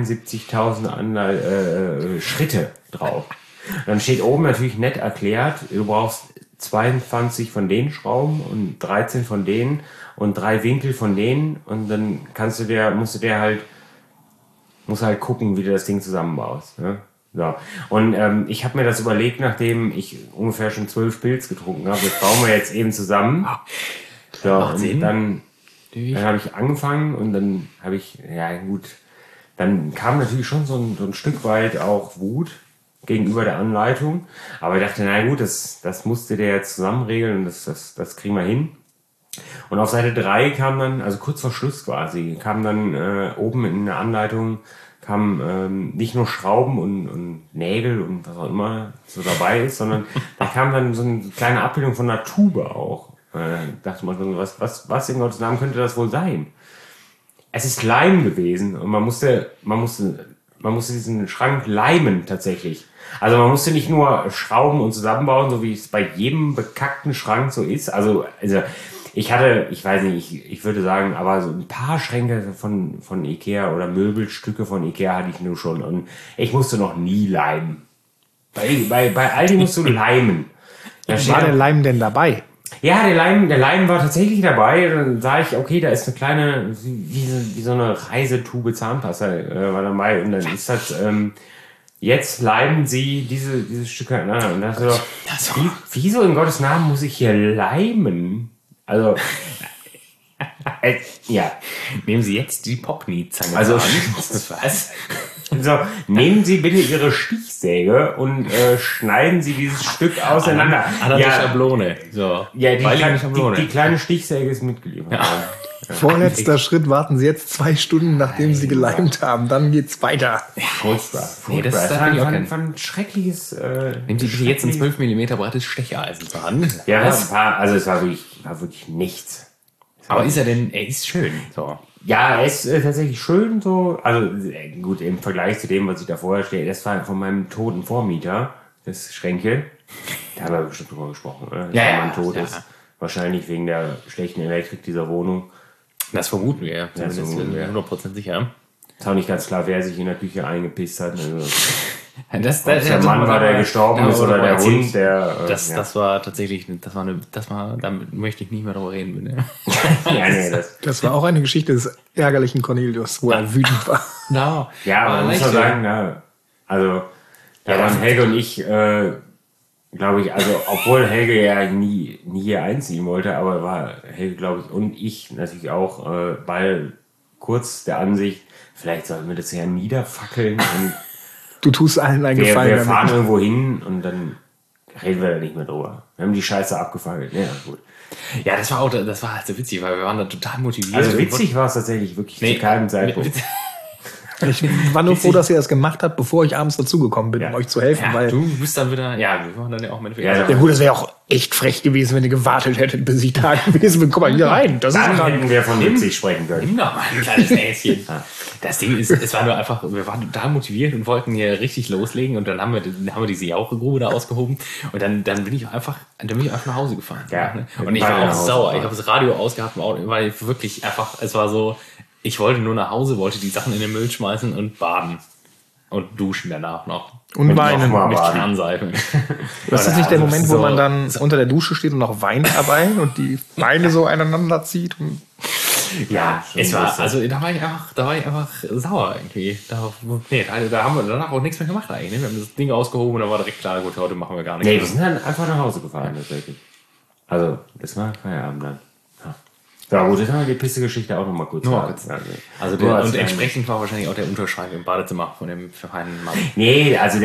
72.000 Schritte drauf. Dann steht oben natürlich nett erklärt, du brauchst 22 von den Schrauben und 13 von denen und 3 Winkel von denen und dann musst du halt gucken, wie du das Ding zusammenbaust. Ne? So. Und ich habe mir das überlegt, nachdem ich ungefähr schon 12 Pilz getrunken habe. Das bauen wir jetzt eben zusammen. So, und dann habe ich angefangen und dann habe ich, dann kam natürlich schon so ein Stück weit auch Wut gegenüber der Anleitung. Aber ich dachte, na gut, das musste der jetzt zusammenregeln und das kriegen wir hin. Und auf Seite 3 kam dann, also kurz vor Schluss quasi, kam dann oben in der Anleitung nicht nur Schrauben und Nägel und was auch immer so dabei ist, sondern da kam dann so eine kleine Abbildung von einer Tube auch. Dachte man, was in Gottes Namen könnte das wohl sein? Es ist Leim gewesen und man musste diesen Schrank leimen tatsächlich. Also man musste nicht nur schrauben und zusammenbauen, so wie es bei jedem bekackten Schrank so ist. Also Ich weiß nicht, ich würde sagen, aber so ein paar Schränke von Ikea oder Möbelstücke von Ikea hatte ich nur schon und ich musste noch nie leimen. Bei Aldi musst du leimen. War der Leim denn dabei? Ja, der Leim war tatsächlich dabei. Dann sah ich, okay, da ist eine kleine, wie so eine Reisetube Zahnpasta war dabei. Und dann ist das, jetzt leimen sie diese Stücke aneinander. Und das so, wieso in Gottes Namen muss ich hier leimen? Also, ja. Nehmen Sie jetzt die Pockney-Zange. Also, was? So, nehmen Sie bitte Ihre Stichsäge und schneiden Sie dieses Stück auseinander. An der Schablone. So. Ja, die kleine Stichsäge ist mitgeliefert. Ja. Vorletzter Schritt, warten Sie jetzt 2 Stunden, nachdem Sie geleimt haben. Dann geht's weiter. Furchtbar. Nee, das war ein schreckliches... Nehmen Sie bitte jetzt ein 12 mm breites Stecheisen zur Hand. Ja, es war wirklich nichts. Aber er ist schön. So. Ja, er ist tatsächlich schön so. Also gut, im Vergleich zu dem, was ich da vorher stehe, das war von meinem toten Vormieter, das Schränke. Da haben wir bestimmt drüber gesprochen, oder? Dass mein tot ist. Wahrscheinlich wegen der schlechten Elektrik dieser Wohnung. Das vermuten wir, ja. Das ist 100% sicher. Ist auch nicht ganz klar, wer sich in der Küche eingepisst hat. Also, das der Mann war, der gestorben ist, oder der Hund, der... Das war tatsächlich, damit möchte ich nicht mehr drüber reden. Ne? Ja, nee, das war auch eine Geschichte des ärgerlichen Cornelius, wo er wütend war. No. Ja, aber man muss ja sagen, also da waren Helge und ich, glaube ich, also obwohl Helge ja nie hier einziehen wollte, aber war Helge, glaube ich, und ich natürlich auch bei kurz der Ansicht, vielleicht sollten wir das ja niederfackeln und du tust allen einen Gefallen. Wir fahren irgendwo hin und dann reden wir da nicht mehr drüber. Wir haben die Scheiße abgefackelt. Ja, gut. Ja, das war halt so witzig, weil wir waren da total motiviert. Also witzig war es tatsächlich wirklich zu keinem Zeitpunkt. Ich war nur froh, dass ihr das gemacht habt, bevor ich abends dazugekommen bin, um euch zu helfen. Ja, weil du bist dann wieder, wir waren dann ja auch mit ja gut, das wäre auch echt frech gewesen, wenn ihr gewartet hättet, bis ich da gewesen bin. Guck mal hier rein. Das dann hätten wir von witzig sprechen können. Nimm doch mal ein kleines Näschen. Das Ding ist, es war nur einfach, wir waren total motiviert und wollten hier richtig loslegen und dann haben wir diese Jauchegrube da ausgehoben und dann bin ich einfach nach Hause gefahren. Ja, ne? Und ich war auch sauer. Ich habe das Radio ausgehabt im Auto, weil ich wirklich einfach, es war so, ich wollte nur nach Hause, wollte die Sachen in den Müll schmeißen und baden. Und duschen danach noch. Und weinen. Mit Kernseife. Das ist nicht der Moment, wo man dann unter der Dusche steht und noch weint dabei und die Beine so aneinander zieht. Und ja, es war, also da war ich einfach sauer irgendwie. Da haben wir danach auch nichts mehr gemacht eigentlich. Ne? Wir haben das Ding ausgehoben und dann war direkt klar, gut, heute machen wir gar nichts mehr. Wir sind dann einfach nach Hause gefahren, tatsächlich. Also, das war Feierabend dann. Ja gut, jetzt haben wir die Pisse-Geschichte auch nochmal kurz. Und entsprechend war wahrscheinlich auch der Unterschrank im Badezimmer von dem feinen Mann. Nee, also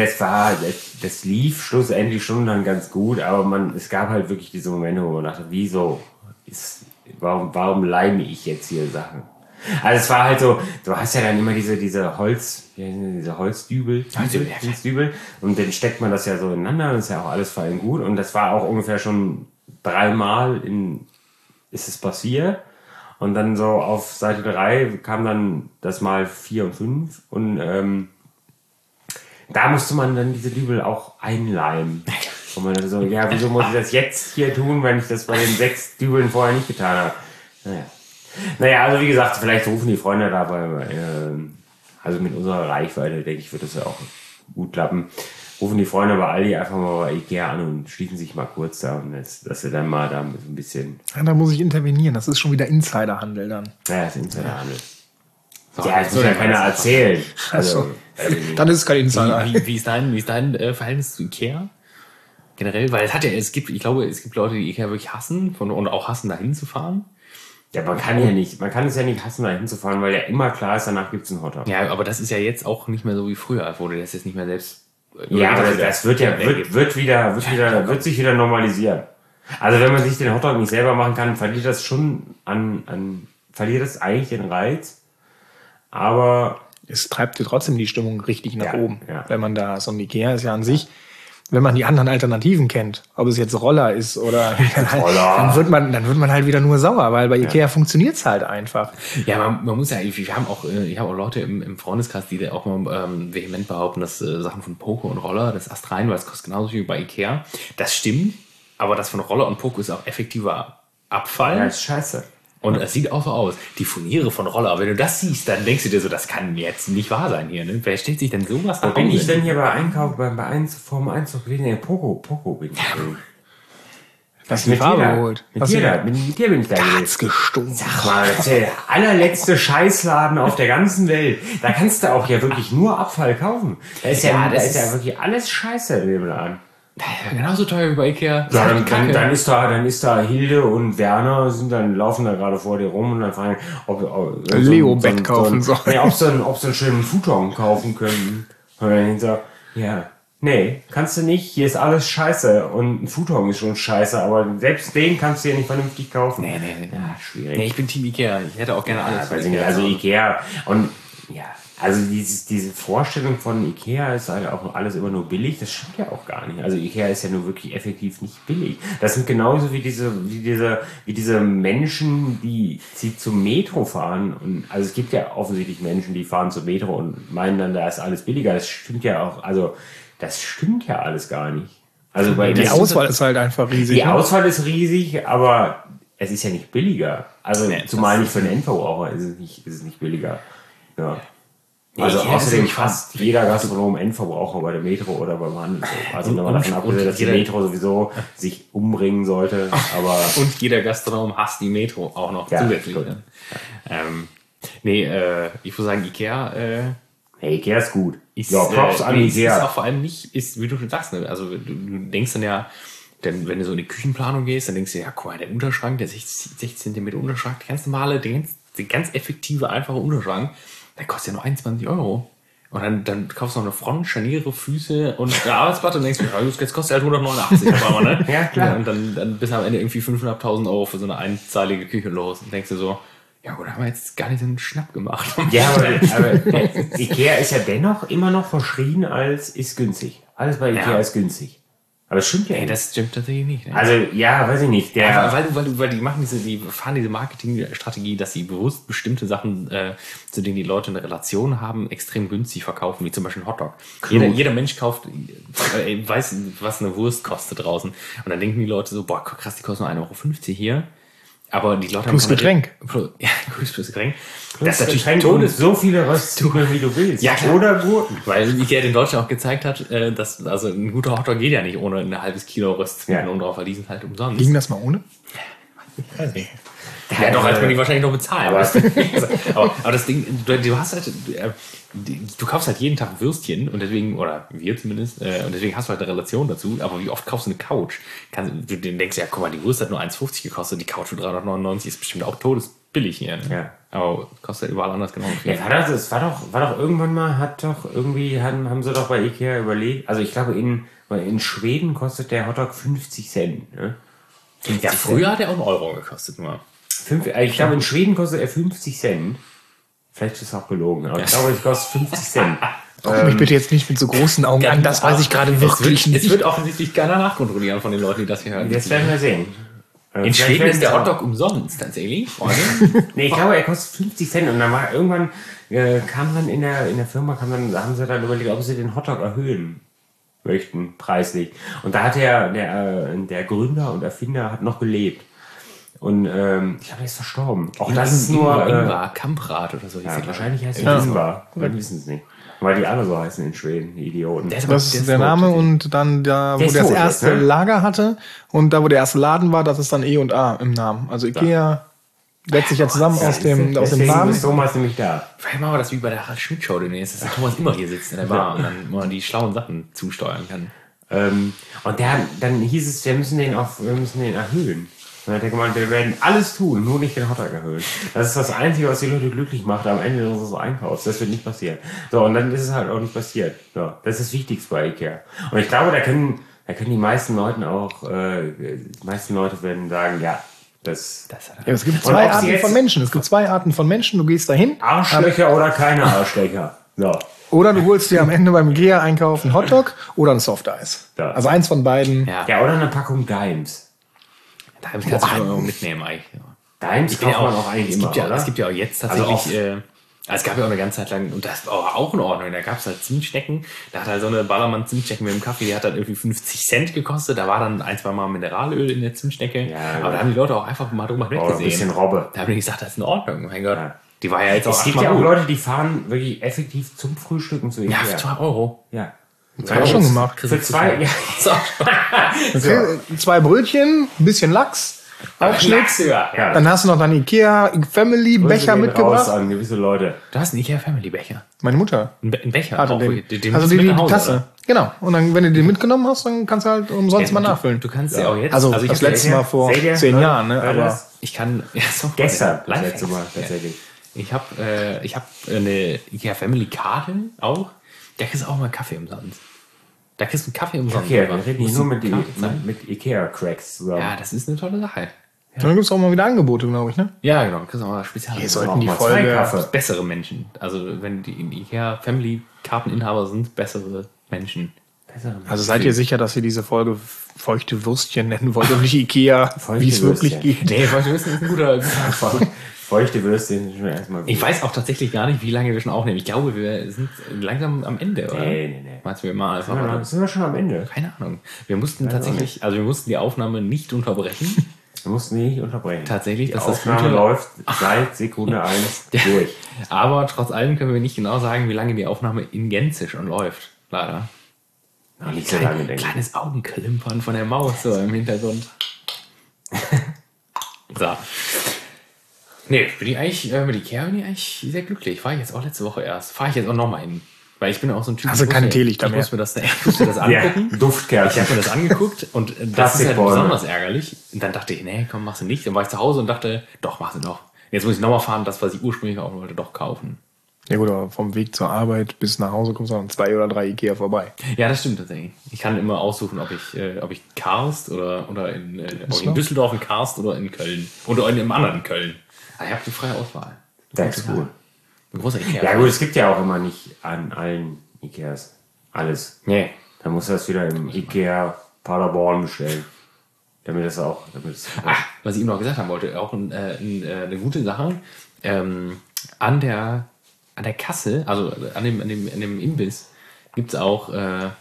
das lief schlussendlich schon dann ganz gut, aber es gab halt wirklich diese Momente, wo man dachte, warum leime ich jetzt hier Sachen? Also es war halt so, du hast ja dann immer diese Holzdübel, und dann steckt man das ja so ineinander und ist ja auch alles fein gut und das war auch ungefähr schon 3-mal ist es passiert und dann so auf Seite 3 kam dann das mal 4 und 5 und da musste man dann diese Dübel auch einleimen. Und man dann so, ja, wieso muss ich das jetzt hier tun, wenn ich das bei den 6 Dübeln vorher nicht getan habe? Naja, also wie gesagt, vielleicht rufen die Freunde dabei, also mit unserer Reichweite, denke ich, wird das ja auch gut klappen. Rufen die Freunde bei Aldi einfach mal bei Ikea an und schließen sich mal kurz da, dass sie dann mal da ein bisschen... Ja, da muss ich intervenieren, das ist schon wieder Insiderhandel dann. Ja, das ist Insiderhandel. So, ja, das muss ja keiner erzählen. Also, dann ist es kein Insider. Wie ist dein Verhältnis zu Ikea? Generell, weil ich glaube, es gibt Leute, die Ikea wirklich hassen und auch hassen, da hinzufahren. Ja, man kann es ja nicht hassen, da hinzufahren, weil ja immer klar ist, danach gibt es einen Hotdog. Ja, aber das ist ja jetzt auch nicht mehr so wie früher, wo du das jetzt nicht mehr selbst... Ja, aber das wird sich wieder normalisieren. Also wenn man sich den Hotdog nicht selber machen kann, verliert das schon verliert das eigentlich den Reiz. Aber es treibt dir trotzdem die Stimmung richtig nach oben. Ja. Wenn man da, so ein Ikea ist ja an sich, wenn man die anderen Alternativen kennt, ob es jetzt Roller ist oder dann wird man halt wieder nur sauer, weil bei Ikea funktioniert's halt einfach. Ja, man muss ja, ich habe auch Leute im Freundeskreis, die da auch mal vehement behaupten, dass Sachen von Poco und Roller, das Astrein, weil es kostet genauso viel wie bei Ikea. Das stimmt, aber das von Roller und Poco ist auch effektiver Abfall. Ja, das ist scheiße. Und es sieht auch so aus. Die Furniere von Roller. Wenn du das siehst, dann denkst du dir so, das kann jetzt nicht wahr sein hier. Ne? Wer stellt sich denn sowas nach Hause? Bin ich denn hier bei Einkauf, vorm Einzug gewesen? Poco bin ich gewesen. Hast du die Farbe geholt? Mit dir bin ich da gewesen. Hat's gestunken. Sag mal, das ist der allerletzte Scheißladen auf der ganzen Welt. Da kannst du auch ja wirklich nur Abfall kaufen. Da ist ja wirklich alles Scheiße in dem Laden. Genauso teuer wie bei Ikea. Ja, dann ist da Hilde und Werner laufen da gerade vor dir rum und dann fragen, ob Leo-Bett kaufen sollen. Nee, ob sie einen schönen Futon kaufen können. Und dann so, ja, nee, kannst du nicht, hier ist alles scheiße und ein Futon ist schon scheiße, aber selbst den kannst du ja nicht vernünftig kaufen. Nee. Ja, schwierig. Nee, ich bin Team Ikea. Ich hätte auch gerne alles. Weiß ich nicht, also Ikea und ja, also diese Vorstellung von Ikea ist halt auch alles immer nur billig, das stimmt ja auch gar nicht. Also Ikea ist ja nur wirklich effektiv nicht billig. Das sind genauso wie diese Menschen, die zum Metro fahren. Und also es gibt ja offensichtlich Menschen, die fahren zum Metro und meinen dann, da ist alles billiger. Das stimmt ja auch, also das stimmt ja alles gar nicht. Also die Auswahl ist halt einfach riesig. Die Auswahl ist riesig, aber es ist ja nicht billiger. Also zumal nicht für den Endverbraucher ist es nicht billiger. Ja. Also außerdem fast jeder Gastronom Endverbraucher bei der Metro oder beim Handel. Also wenn man davon abgesehen, dass die Metro sowieso sich umbringen sollte. Aber und jeder Gastronom hasst die Metro auch noch zusätzlich. Ich muss sagen, Ikea... Ikea ist gut. Props an Ikea. Ist auch vor allem nicht, wie du schon sagst, ne? Also du denkst dann ja, denn wenn du so in die Küchenplanung gehst, dann denkst du ja, guck mal, der Unterschrank, der 60 cm Unterschrank, der ganz normale, der ganz effektive, einfache Unterschrank, der kostet ja nur 21 €. Und dann kaufst du noch eine Front, Scharniere, Füße und eine Arbeitsplatte und denkst du, ja, jetzt kostet halt 189 €, ne? Ja, klar. Und dann bist du am Ende irgendwie 500.000 € für so eine einzahlige Küche los und denkst du so, ja gut, haben wir jetzt gar nicht so einen Schnapp gemacht. Ja, aber Ikea ist ja dennoch immer noch verschrien als ist günstig. Alles bei Ikea ist günstig. Aber das stimmt ja nicht. Das stimmt tatsächlich nicht. Ne? Also, ja, weiß ich nicht. Weil die fahren diese Marketingstrategie, dass sie bewusst bestimmte Sachen, zu denen die Leute eine Relation haben, extrem günstig verkaufen, wie zum Beispiel ein Hotdog. Jeder Mensch weiß, was eine Wurst kostet draußen. Und dann denken die Leute so, boah, krass, die kostet nur 1,50 € hier. Aber die Leute plus Getränk. Plus Getränk. Das ist natürlich so viele Röstzwiebeln, wie du willst. Ja, klar. Oder Gurken. Weil Ikea in Deutschland auch gezeigt hat, dass also ein guter Hotdog geht ja nicht ohne ein halbes Kilo Röstzwiebeln und drauf, weil die sind halt umsonst. Ging das mal ohne? Ich weiß nicht. Ja, doch, als man die wahrscheinlich noch bezahlen. Aber das Ding, du hast halt, du kaufst halt jeden Tag Würstchen und deswegen, oder wir zumindest, und deswegen hast du halt eine Relation dazu. Aber wie oft kaufst du eine Couch? Du denkst ja, guck mal, die Wurst hat nur 1,50 gekostet, die Couch für 399 ist bestimmt auch todesbillig hier. Ne? Ja. Aber kostet überall anders genau. Ja, war doch irgendwann mal, haben sie doch bei Ikea überlegt, also ich glaube in Schweden kostet der Hotdog 50 Cent. Ne? Ja, früher hat er auch einen Euro gekostet nur. Ich glaube, in Schweden kostet er 50 Cent. Vielleicht ist es auch gelogen, aber ich glaube, es kostet 50 Cent. Guck mich bitte jetzt nicht mit so großen Augen an, das weiß ich gerade wirklich nicht. Es wird offensichtlich keiner nachkontrollieren von den Leuten, die das hier hören. Jetzt werden wir sehen. In Schweden ist der Hotdog umsonst, tatsächlich, Freunde. Nee, ich glaube, er kostet 50 Cent und dann war irgendwann, kam dann in der Firma, haben sie dann überlegt, ob sie den Hotdog erhöhen möchten, preislich. Und da hat der Gründer und Erfinder hat noch gelebt. Und ich glaube, er ist verstorben. Auch das ist nur Ingvar Kamprad oder so. Ja, wahrscheinlich heißt er Ingvar. Wir wissen es nicht. Weil die alle so heißen in Schweden, die Idioten. Das ist der Name und dann da, wo der das erste Lager hatte und da, wo der erste Laden war, das ist dann E und A im Namen. Also Ikea setzt sich ja zusammen aus dem Namen. Ist Thomas nämlich da. Vielleicht machen wir das wie bei der Harald Schmidt-Show demnächst, dass der Thomas immer hier sitzt in der Bar und dann mal die schlauen Sachen zusteuern kann. Und dann hieß es, wir müssen den erhöhen. Und dann hat er gemeint, wir werden alles tun, nur nicht den Hotdog erhöhen. Das ist das Einzige, was die Leute glücklich macht am Ende unseres Einkaufs. Das wird nicht passieren. So, und dann ist es halt auch nicht passiert. So, das ist das Wichtigste bei Ikea. Und ich glaube, da können die meisten Leute werden sagen, ja, es gibt zwei Arten von Menschen. Es gibt zwei Arten von Menschen. Du gehst dahin. Arschlöcher oder keine Arschlöcher. So. Oder du holst dir am Ende beim Ikea-Einkauf einen Hotdog oder ein Softeis. Ja. Also eins von beiden. Ja, oder eine Packung Dimes. Dimes kannst du mitnehmen eigentlich. Dimes kauft man auch eigentlich immer, oder? Es gibt ja auch jetzt tatsächlich... Es gab ja auch eine ganze Zeit lang, und das war auch in Ordnung, da gab es halt Zimtschnecken, da hat halt so eine Ballermann-Zimtschnecken mit dem Kaffee, die hat dann irgendwie 50 Cent gekostet, da war dann 1-2 Mal Mineralöl in der Zimtschnecke, aber da haben die Leute auch einfach mal drüber weggesehen. Ein bisschen Robbe. Da haben die gesagt, das ist in Ordnung, mein Gott. Ja. Die war ja jetzt auch Es gibt ja auch Leute, die fahren wirklich effektiv zum Frühstücken zu Ikea. Ja, für 2 Euro. Ja. Das habe ich schon gemacht. Für 2, ja. Okay, 2 Brötchen, ein bisschen Lachs. Aufschnitt. Ja. Dann hast du noch deinen Ikea Family Becher mitgebracht. An gewisse Leute. Du hast einen Ikea Family Becher. Meine Mutter Ein Becher. hatte auch, den. Also die Tasse. Oder? Genau. Und dann, wenn du den mitgenommen hast, dann kannst du halt umsonst mal nachfüllen. Du kannst ja auch jetzt. Also das letzte Mal vor 10 Jahren, ne? Aber ich kann. Ja, so gestern. Das letzte Mal tatsächlich. Ich hab eine Ikea Family Karte auch. Da kriegst du auch mal Kaffee umsonst. Da kriegst du einen Kaffee umsonst. Okay, wir reden hier nur mit Ikea-Cracks zusammen. Ja, das ist eine tolle Sache. Ja. Dann gibt es auch mal wieder Angebote, glaube ich, ne? Ja, genau. Kriegst du auch mal speziell. Hier sollten die Folge bessere Menschen. Also wenn die Ikea Family Karteninhaber sind, bessere Menschen. Also seid ihr sicher, dass ihr diese Folge feuchte Würstchen nennen wollt und nicht Ikea, wie es wirklich geht? Nee, feuchte Würstchen ist ein guter Feuchte Würstchen sind schon erstmal gut. Ich weiß auch tatsächlich gar nicht, wie lange wir schon aufnehmen. Ich glaube, wir sind langsam am Ende, oder? Nee. Meinst du, wir mal sind wir schon am Ende? Keine Ahnung. Wir mussten tatsächlich, wir mussten die Aufnahme nicht unterbrechen. Wir mussten die nicht unterbrechen. Tatsächlich, die Aufnahme läuft seit Sekunde 1 durch. Aber trotz allem können wir nicht genau sagen, wie lange die Aufnahme in Gänze schon läuft. Leider. Nicht so lange, denke ich. Kleines Augenklimpern von der Maus so im Hintergrund. So. Nee, bin ich eigentlich, mit Ikea bin ich eigentlich sehr glücklich. War ich jetzt auch letzte Woche erst. Fahre ich jetzt auch nochmal hin. Weil ich bin auch so ein Typ. Also keine Teelichter mehr. Ich musste mir das angucken. Ja, Duftkerzen. Ich habe mir das angeguckt und das ist halt besonders ärgerlich. Und dann dachte ich, nee, komm, machst du nicht. Dann war ich zu Hause und dachte, doch, machst du doch. Jetzt muss ich nochmal fahren, das, was ich ursprünglich auch wollte, doch kaufen. Ja gut, aber vom Weg zur Arbeit bis nach Hause kommst du an 2 oder 3 Ikea vorbei. Ja, das stimmt tatsächlich. Ich kann immer aussuchen, ob ich Karst oder in Düsseldorf in Karst oder in Köln. Oder in einem anderen Köln. Also ich habe die freie Auswahl. Das ist cool. Ein großer Ikea. Ja gut, es gibt ja auch immer nicht an allen Ikeas alles. Nee. Dann musst du das wieder im Ikea Paderborn bestellen. Damit es auch... was ich ihm noch gesagt haben wollte, auch eine gute Sache. An der Kasse, also an dem Imbiss, gibt es auch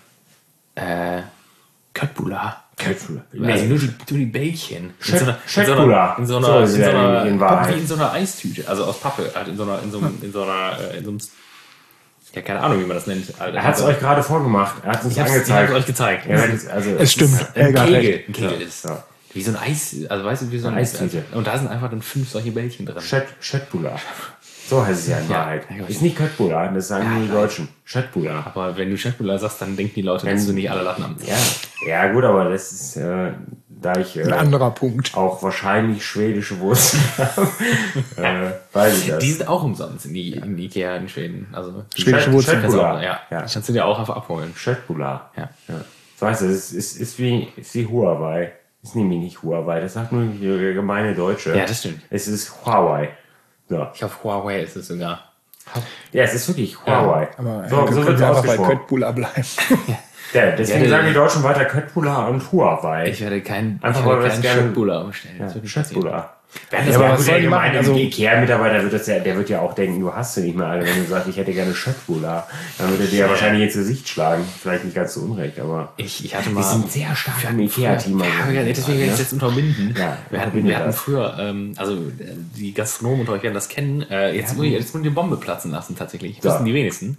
Köttbullar. Also nur die Bällchen. Schöttbullar. In so einer Eistüte, also aus Pappe. Halt in so einem ja, keine Ahnung, wie man das nennt. Er hat es euch gerade vorgemacht. Er hat es uns angezeigt. Ich habe es euch gezeigt. Ja, es stimmt. Ein Kegel ist. Ja. Wie so ein Eis, also weißt du, wie so ein Eistüte. Und da sind einfach dann 5 solche Bällchen drin. Schöttbullar. So heißt es ja in Wahrheit. Ist nicht Köttbullar, das sagen nur die Deutschen. Schöttbullar. Aber wenn du Schöttbullar sagst, dann denken die Leute, dass du nicht alle Latten am. Ja, gut, aber das ist, da ich ein anderer Punkt. Auch wahrscheinlich schwedische Wurzeln habe, weiß ich das. Die sind auch umsonst in Ikea in Schweden. Also schwedische Wurzeln. Ja. Das kannst du dir auch einfach abholen. Schöttbullar. Ja. So heißt es. Ist wie Huawei. Ist nämlich nicht Huawei. Das sagt nur der gemeine Deutsche. Ja, das stimmt. Es ist Huawei. So. Ich glaube, Huawei ist es sogar. Ja, es ist wirklich Huawei. Aber so wird es einfach bei Köttbullar bleiben. Ja, deswegen sagen die Deutschen weiter Köttbullar und Huawei. Ich werde keinen Schöttbullar bestellen. Ja, Schöttbullar. Aber was soll die machen? Also Ikea-Mitarbeiter der wird ja auch denken, du hast sie nicht mehr alle. Wenn du sagst, ich hätte gerne Schöttbullar, dann würde der ja wahrscheinlich ins Gesicht schlagen. Vielleicht nicht ganz zu Unrecht, aber ich hatte mal. Die sind sehr stark im Ikea-Team. Deswegen werde ich das jetzt unterbinden. Ja, wir hatten früher, also die Gastronomen unter euch werden das kennen, jetzt muss ich die Bombe platzen lassen tatsächlich. Das wissen die wenigsten.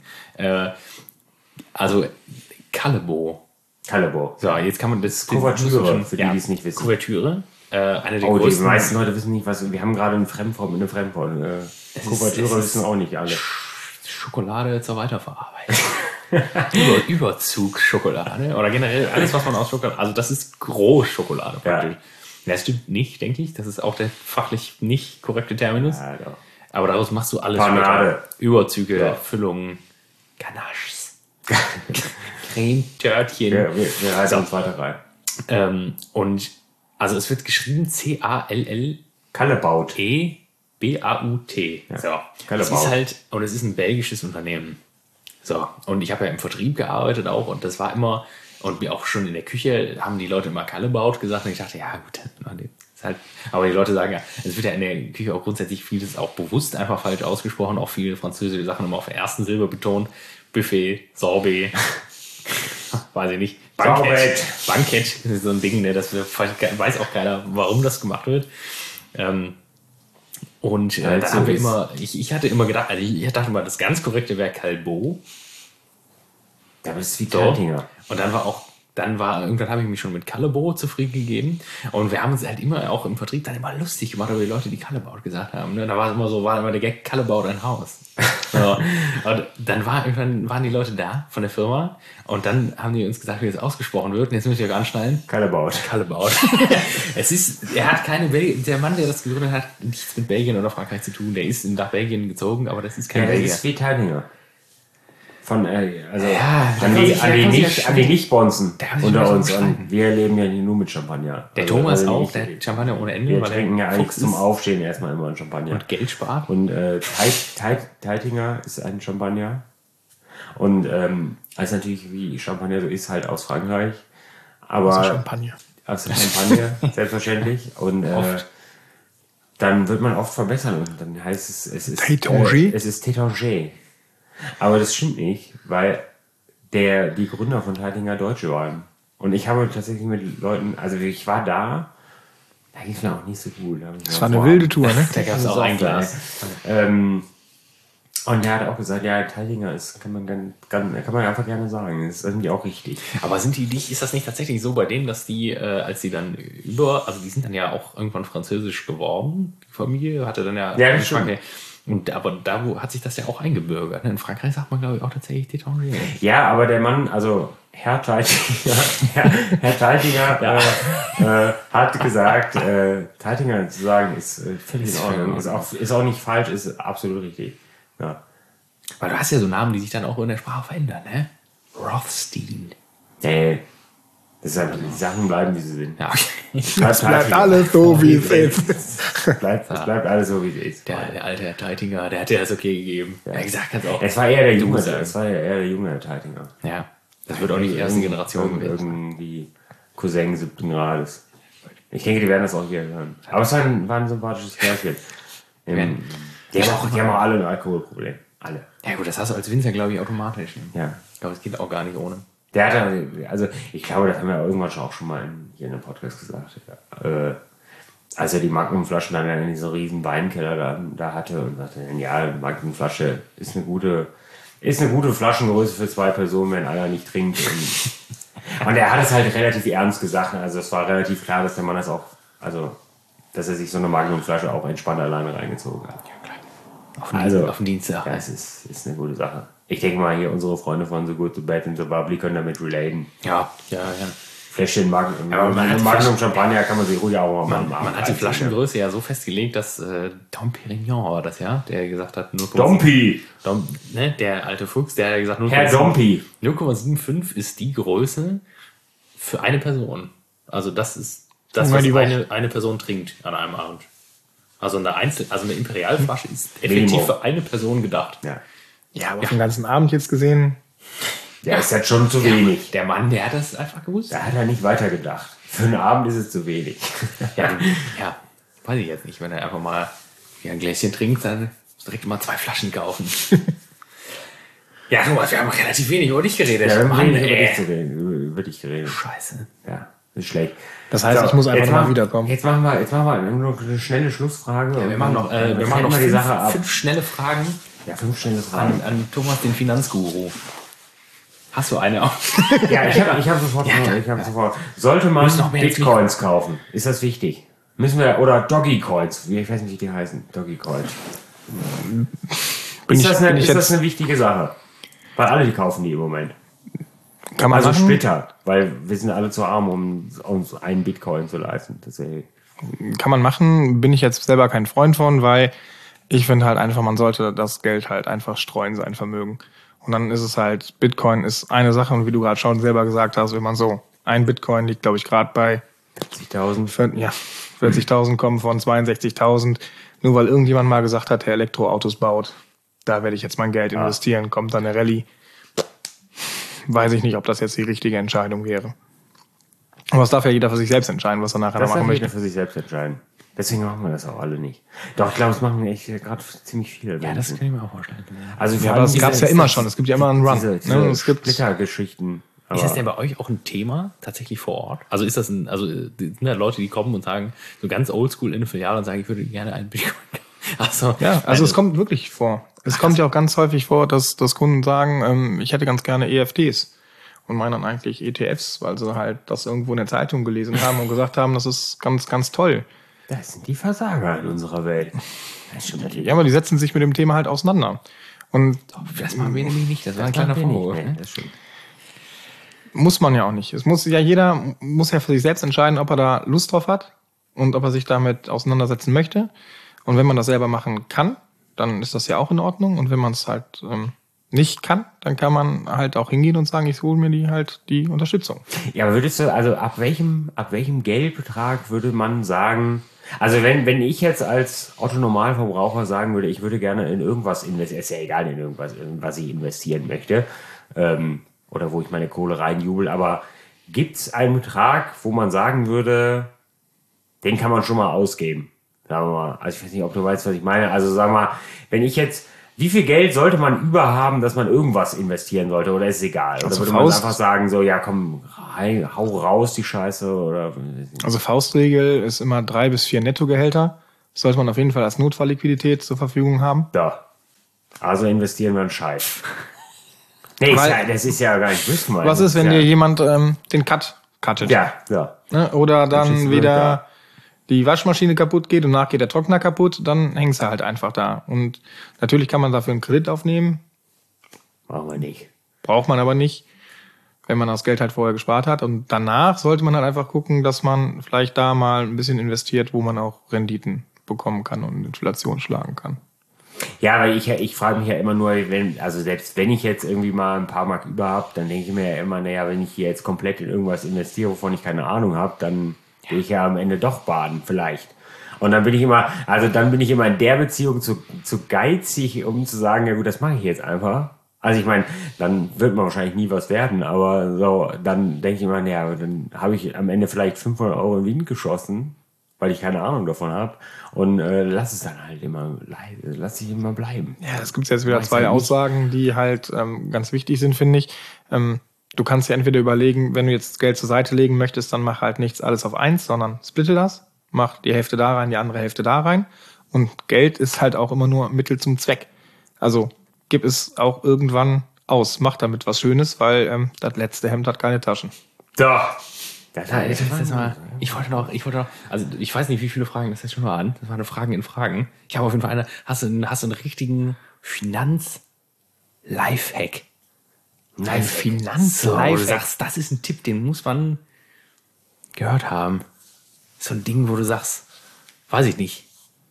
Also Kallebo. So, jetzt kann man das... Kuvertüre, für die es nicht wissen. Kuvertüre. Eine der größten... Die meisten Leute wissen nicht, was... Wir haben gerade eine Fremdform. Kuvertüre wissen auch nicht alle. Schokolade zur Weiterverarbeitung. Überzugsschokolade. Oder generell alles, was man aus Schokolade... Also das ist Großschokolade praktisch. Ja. Das stimmt nicht, denke ich. Das ist auch der fachlich nicht korrekte Terminus. Ja, doch. Aber daraus machst du alles. Panade. Überzüge, Füllungen, Ganaches. Creme-Törtchen. Wir reißen uns weiter rein. Und also es wird geschrieben C-A-L-L Kallebaut. E-B-A-U-T. Ja. So. Kallebaut. Es ist halt, und es ist ein belgisches Unternehmen. So. Und ich habe ja im Vertrieb gearbeitet auch und das war immer, und mir auch schon in der Küche haben die Leute immer Kallebaut gesagt und ich dachte, ja gut, Ist halt, aber die Leute sagen ja, es wird ja in der Küche auch grundsätzlich vieles auch bewusst einfach falsch ausgesprochen, auch viele französische Sachen immer auf der ersten Silbe betont. Buffet, Sorbet, weiß ich nicht. Bankett ist so ein Ding, ne, das weiß auch keiner, warum das gemacht wird. Und dann haben wir immer, ich hatte immer gedacht, also ich dachte immer, das ganz korrekte wäre Calbo. Ja, das ist wie Taltinger. Und irgendwann habe ich mich schon mit Callebo zufrieden gegeben. Und wir haben uns halt immer auch im Vertrieb dann immer lustig gemacht über die Leute, die Callebaut gesagt haben. Ne? Da war immer der Gag, Callebaut ein Haus. So. Und dann waren die Leute da von der Firma und dann haben die uns gesagt, wie das ausgesprochen wird. Und jetzt müssen wir anschneiden. Callebaut. Der Mann, der das gegründet hat, nichts mit Belgien oder Frankreich zu tun. Der ist nach Belgien gezogen, aber das ist kein Belgier. Das ist wie Taltinger. An die Nicht-Bonzen unter uns. Und wir leben ja nur mit Champagner. Der Thomas auch, der hat Champagner ohne Ende. Wir trinken ja eigentlich zum Aufstehen erstmal immer einen Champagner. Und Geld spart. Und Taltinger ist ein Champagner. Und also natürlich, wie Champagner so ist, halt aus Frankreich. Aber aus Champagner, selbstverständlich. Und dann wird man oft verbessern. Und dann heißt es ist Tétanger. Aber das stimmt nicht, weil die Gründer von Taltinger Deutsche waren. Und ich habe tatsächlich mit Leuten, also ich war da ging es mir auch nicht so gut. Das war eine wilde Tour, ne? Da gab es auch ein Glas. Und er hat auch gesagt, ja, Taltinger kann man einfach gerne sagen. Das ist irgendwie auch richtig. Aber ist das nicht tatsächlich so bei denen, dass die, als sie dann die sind dann ja auch irgendwann französisch geworden, die Familie, hatte dann ja in Frankreich. Aber da hat sich das ja auch eingebürgert. In Frankreich sagt man, glaube ich, auch tatsächlich Tétanger. Ja, aber der Mann, also Herr Taltinger hat gesagt, Taltinger zu sagen, ist völlig in Ordnung. Ist auch nicht falsch, ist absolut richtig. Ja. Weil du hast ja so Namen, die sich dann auch in der Sprache verändern, ne? Rothstein. Nee. Das ist einfach, die Sachen bleiben, wie sie sind. Ja, okay. Es bleibt alles so, wie es ist. Es bleibt alles so, wie es ist. Der alte Herr Taltinger, der hat dir das okay gegeben. Ja. Er hat gesagt, kannst auch. Es war eher der junge Herr Taltinger. Ja. Das wird auch nicht die erste Generation gewesen. Irgendwie Cousin 7. Grades. Ich denke, die werden das auch hier hören. Aber es war ein sympathisches Kerlchen. Die haben auch alle ein Alkoholproblem. Alle. Ja gut, das hast du als Winzer, glaube ich, automatisch. Ja. Ich glaube, es geht auch gar nicht ohne. Der hat ich glaube, das haben wir irgendwann auch schon mal hier in einem Podcast gesagt. Als er die Magnumflaschen dann in diesem riesen Weinkeller da hatte und sagte, ja, Magnumflasche ist eine gute Flaschengröße für 2 Personen, wenn einer nicht trinkt. Und er hat es halt relativ ernst gesagt. Also es war relativ klar, dass der Mann dass er sich so eine Magnumflasche auch entspannt alleine reingezogen hat. Ja, klar. Auf den Dienstag. Ja, es ist eine gute Sache. Ich denke mal, hier unsere Freunde von So Good, So Bad and So Bubbly können damit relaten. Ja. Fläschchen Magnum Champagner kann man sich ruhig auch mal machen. Man hat die Flaschengröße ja so festgelegt, dass Dom Pérignon war das, ja, der gesagt hat 0,7. Dompi! Der alte Fuchs, der hat gesagt 0,75 ist die Größe für eine Person. Also das ist das, was eine Person trinkt an einem Abend. Also eine Imperialflasche ist effektiv für eine Person gedacht. Ja, aber auf den ganzen Abend jetzt gesehen. Ja, ist halt schon zu wenig. Der Mann, der hat das einfach gewusst. Da hat er nicht weitergedacht. Für einen Abend ist es zu wenig. Ja, weiß ich jetzt nicht. Wenn er einfach mal ein Gläschen trinkt, dann direkt mal 2 Flaschen kaufen. Ja, Thomas, wir haben relativ wenig über dich geredet. Ja, über dich geredet. Scheiße. Ja, ist schlecht. Das heißt, ich muss einfach mal wiederkommen. Jetzt machen wir noch eine schnelle Schlussfrage. Ja, wir machen noch 5 schnelle Fragen. Ja, 5 schnelle Fragen. An Thomas, den Finanzguru. Hast du eine auch? Ja, ich habe sofort. Sollte man Bitcoins kaufen? Ist das wichtig? Oder Doggy-Coins? Ich weiß nicht, wie die heißen. Doggy-Coins. Ist das eine wichtige Sache? Weil alle die kaufen die im Moment. Kann man machen? Splitter, weil wir sind alle zu arm, um uns einen Bitcoin zu leisten. Kann man machen, bin ich jetzt selber kein Freund von, weil ich finde halt einfach, man sollte das Geld halt einfach streuen, sein Vermögen. Und dann ist es halt, Bitcoin ist eine Sache und wie du gerade schon selber gesagt hast, wenn man so, ein Bitcoin liegt, glaube ich, gerade bei 40.000. Ja, 40.000 kommen von 62.000. Nur weil irgendjemand mal gesagt hat, der Elektroautos baut, da werde ich jetzt mein Geld investieren, kommt dann eine Rallye. Weiß ich nicht, ob das jetzt die richtige Entscheidung wäre. Aber es darf ja jeder für sich selbst entscheiden, was er nachher machen möchte. Jeder für sich selbst entscheiden. Deswegen machen wir das auch alle nicht. Doch, ich glaube, das machen echt gerade ziemlich viele. Ja, das kann ich mir auch vorstellen. Also aber das gab es ja immer schon. Es gibt ja immer einen Run. Es gibt Splittergeschichten. Ist das denn bei euch auch ein Thema tatsächlich vor Ort? Also ist das sind da Leute, die kommen und sagen, so ganz oldschool in eine Filiale und sagen, ich würde gerne einen Bitcoin. Also es kommt wirklich vor. Es kommt ja auch ganz häufig vor, dass Kunden sagen, ich hätte ganz gerne EFTs und meinen dann eigentlich ETFs, weil sie halt das irgendwo in der Zeitung gelesen haben und gesagt haben, das ist ganz, ganz toll. Das sind die Versager in unserer Welt. Ja, aber die setzen sich mit dem Thema halt auseinander. Und das machen wir nämlich nicht. Das war ein kleiner Vorwurf. Das stimmt. Muss man ja auch nicht. Jeder muss ja für sich selbst entscheiden, ob er da Lust drauf hat und ob er sich damit auseinandersetzen möchte. Und wenn man das selber machen kann, dann ist das ja auch in Ordnung. Und wenn man es halt nicht kann, dann kann man halt auch hingehen und sagen, ich hole mir die Unterstützung. Ja, aber würdest du, also ab welchem Geldbetrag würde man sagen, also wenn ich jetzt als Otto-Normalverbraucher sagen würde, ich würde gerne in irgendwas investieren, ist ja egal in irgendwas, in was ich investieren möchte, oder wo ich meine Kohle reinjubel, aber gibt es einen Betrag, wo man sagen würde, den kann man schon mal ausgeben? Sagen wir mal, also ich weiß nicht, ob du weißt, was ich meine. Also sagen wir mal, wenn ich jetzt, wie viel Geld sollte man überhaben, dass man irgendwas investieren sollte, oder ist es egal? Oder also würde man einfach sagen, so, ja komm, hau raus die Scheiße, oder? Also Faustregel ist immer 3 bis 4 Nettogehälter. Das sollte man auf jeden Fall als Notfallliquidität zur Verfügung haben. Ja. Also investieren wir einen Scheiß. Nee, das ist ja gar nicht wissen. Was ist, wenn dir jemand den cuttet? Ja. Ne? Oder dann wieder die Waschmaschine kaputt geht und nachher geht der Trockner kaputt, dann hängst du halt einfach da. Und natürlich kann man dafür einen Kredit aufnehmen. Brauchen wir nicht. Braucht man aber nicht, wenn man das Geld halt vorher gespart hat. Und danach sollte man halt einfach gucken, dass man vielleicht da mal ein bisschen investiert, wo man auch Renditen bekommen kann und Inflation schlagen kann. Ja, weil ich frage mich ja immer nur, selbst wenn ich jetzt irgendwie mal ein paar Mark über habe, dann denke ich mir ja immer, naja, wenn ich hier jetzt komplett in irgendwas investiere, wovon ich keine Ahnung habe, dann gehe ich ja am Ende doch baden, vielleicht. Und dann bin ich immer in der Beziehung zu geizig, um zu sagen, ja gut, das mache ich jetzt einfach. Also ich meine, dann wird man wahrscheinlich nie was werden, aber so, dann denke ich immer, ja, dann habe ich am Ende vielleicht 500 € in Wind geschossen, weil ich keine Ahnung davon habe. Und lass es dann halt immer bleiben. Ja, es gibt jetzt wieder 2 Aussagen, die halt ganz wichtig sind, finde ich. Du kannst ja entweder überlegen, wenn du jetzt Geld zur Seite legen möchtest, dann mach halt nichts alles auf 1, sondern splitte das. Mach die Hälfte da rein, die andere Hälfte da rein. Und Geld ist halt auch immer nur Mittel zum Zweck. Also gib es auch irgendwann aus. Mach damit was Schönes, weil das letzte Hemd hat keine Taschen. Doch. Ich wollte noch, also ich weiß nicht, wie viele Fragen das jetzt schon waren. Das waren Fragen in Fragen. Ich habe auf jeden Fall eine, hast du einen richtigen Finanz-Lifehack? Ein Finanz-Lifehack? Wo du sagst, das ist ein Tipp, den muss man gehört haben. So ein Ding, wo du sagst, weiß ich nicht.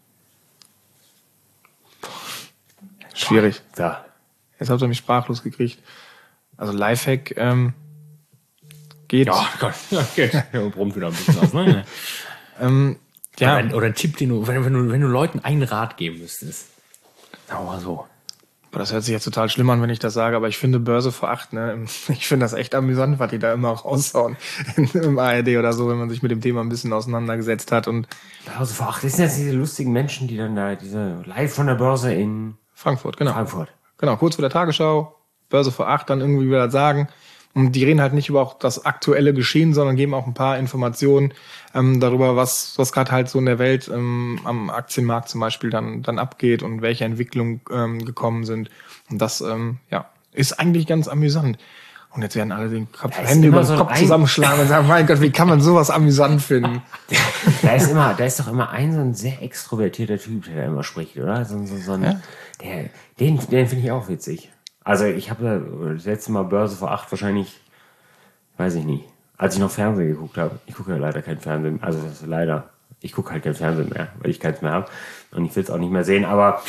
Schwierig. Ja. Jetzt habt ihr mich sprachlos gekriegt. Also Lifehack geht. Ja, Gott. Okay. Ja, brummt wieder ein bisschen aus, ne? Ja. Oder ein Tipp, den wenn du Leuten einen Rat geben müsstest. Sagen wir mal so. Das hört sich jetzt total schlimm an, wenn ich das sage, aber ich finde Börse vor 8, ne? Ich finde das echt amüsant, was die da immer auch raushauen im ARD oder so, wenn man sich mit dem Thema ein bisschen auseinandergesetzt hat. Und Börse vor 8, das sind jetzt diese lustigen Menschen, die dann da diese live von der Börse in Frankfurt, genau. Genau, kurz vor der Tagesschau, Börse vor 8, dann irgendwie wieder sagen. Und die reden halt nicht über auch das aktuelle Geschehen, sondern geben auch ein paar Informationen darüber, was gerade halt so in der Welt am Aktienmarkt zum Beispiel dann abgeht und welche Entwicklungen gekommen sind. Und das ist eigentlich ganz amüsant. Und jetzt werden alle den Hände über den Kopf zusammenschlagen und sagen, mein Gott, wie kann man sowas amüsant finden? Da ist doch immer ein so ein sehr extrovertierter Typ, der da immer spricht, oder? So ein, ja? Den finde ich auch witzig. Also ich habe das letzte Mal Börse vor 8 wahrscheinlich, weiß ich nicht, als ich noch Fernsehen geguckt habe. Ich gucke ja leider kein Fernsehen, also das ist leider, ich gucke halt kein Fernsehen mehr, weil ich keins mehr habe. Und ich will es auch nicht mehr sehen, aber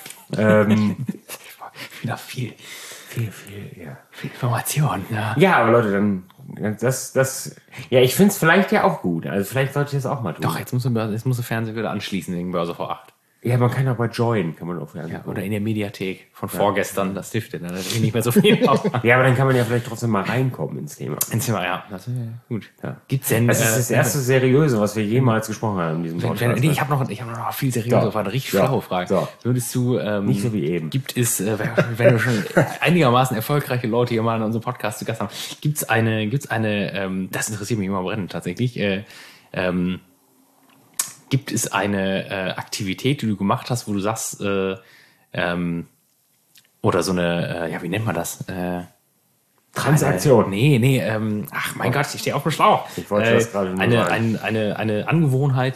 wieder viel Information. Ja, aber Leute, dann ich finde es vielleicht ja auch gut. Also vielleicht sollte ich das auch mal tun. Doch, jetzt musst du Fernsehen wieder anschließen wegen Börse vor 8. Ja, man kann auch bei Join, kann man auch Ja, oder in der Mediathek von vorgestern, das hilft dir dann natürlich nicht mehr so viel auf. Ja, aber dann kann man ja vielleicht trotzdem mal reinkommen ins Thema. Ja, das ist gut. Ja. Gibt's denn, Das ist das erste Seriöse, was wir jemals gesprochen haben in diesem Podcast. Ich habe noch viel seriöser, war eine richtig schlaue Frage. So. Würdest du, nicht so wie eben. Gibt es, wenn wir schon einigermaßen erfolgreiche Leute hier mal in unserem Podcast zu Gast haben, gibt's eine, das interessiert mich immer brennend tatsächlich, gibt es eine Aktivität, die du gemacht hast, wo du sagst, oder so eine, wie nennt man das? Transaktion. Ach mein Gott, ich stehe auf dem Schlauch. Ich wollte das gerade nur sagen. Eine Angewohnheit,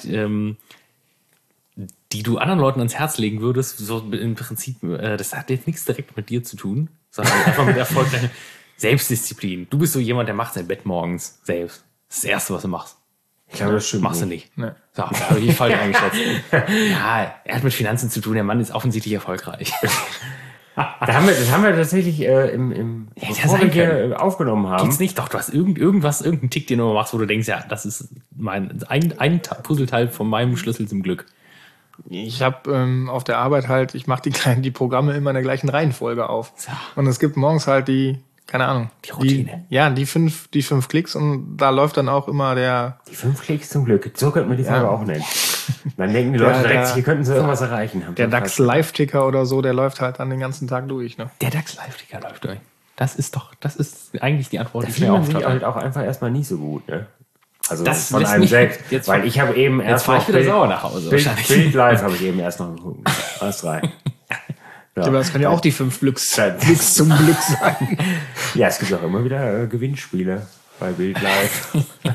die du anderen Leuten ans Herz legen würdest, so im Prinzip, das hat jetzt nichts direkt mit dir zu tun, sondern einfach mit erfolgreicher Selbstdisziplin. Du bist so jemand, der macht sein Bett morgens selbst. Das ist das Erste, was du machst. Ich glaube, das stimmt. Machst du nicht. Nee. So, da habe ich falsch eingeschätzt. Ja, er hat mit Finanzen zu tun, der Mann ist offensichtlich erfolgreich. Das haben wir tatsächlich bevor wir hier aufgenommen haben. Geht's nicht? Doch, du hast irgendeinen Tick, den du machst, wo du denkst, ja, das ist ein Puzzleteil von meinem Schlüssel zum Glück. Ich habe auf der Arbeit halt, ich mache die Programme immer in der gleichen Reihenfolge auf. So. Und es gibt morgens halt die Routine. Die fünf Klicks und da läuft dann auch immer Die 5 Klicks zum Glück. So könnte man die Folge auch nennen. Dann denken die Leute direkt, hier könnten sie irgendwas erreichen. Der DAX Live-Ticker oder so, der läuft halt dann den ganzen Tag durch. Ne? Der DAX Live-Ticker läuft durch. Das ist eigentlich die Antwort, die ich mir halt auch einfach erstmal nicht so gut, ne? Also das von einem selbst. Weil ich habe eben erst fahr ich wieder sauer nach Hause. Bild Live habe ich eben erst noch geguckt. Alles 3. Ja. Aber das können ja auch die 5 Klicks zum Glück sein. Ja, es gibt auch immer wieder Gewinnspiele bei Bild Live.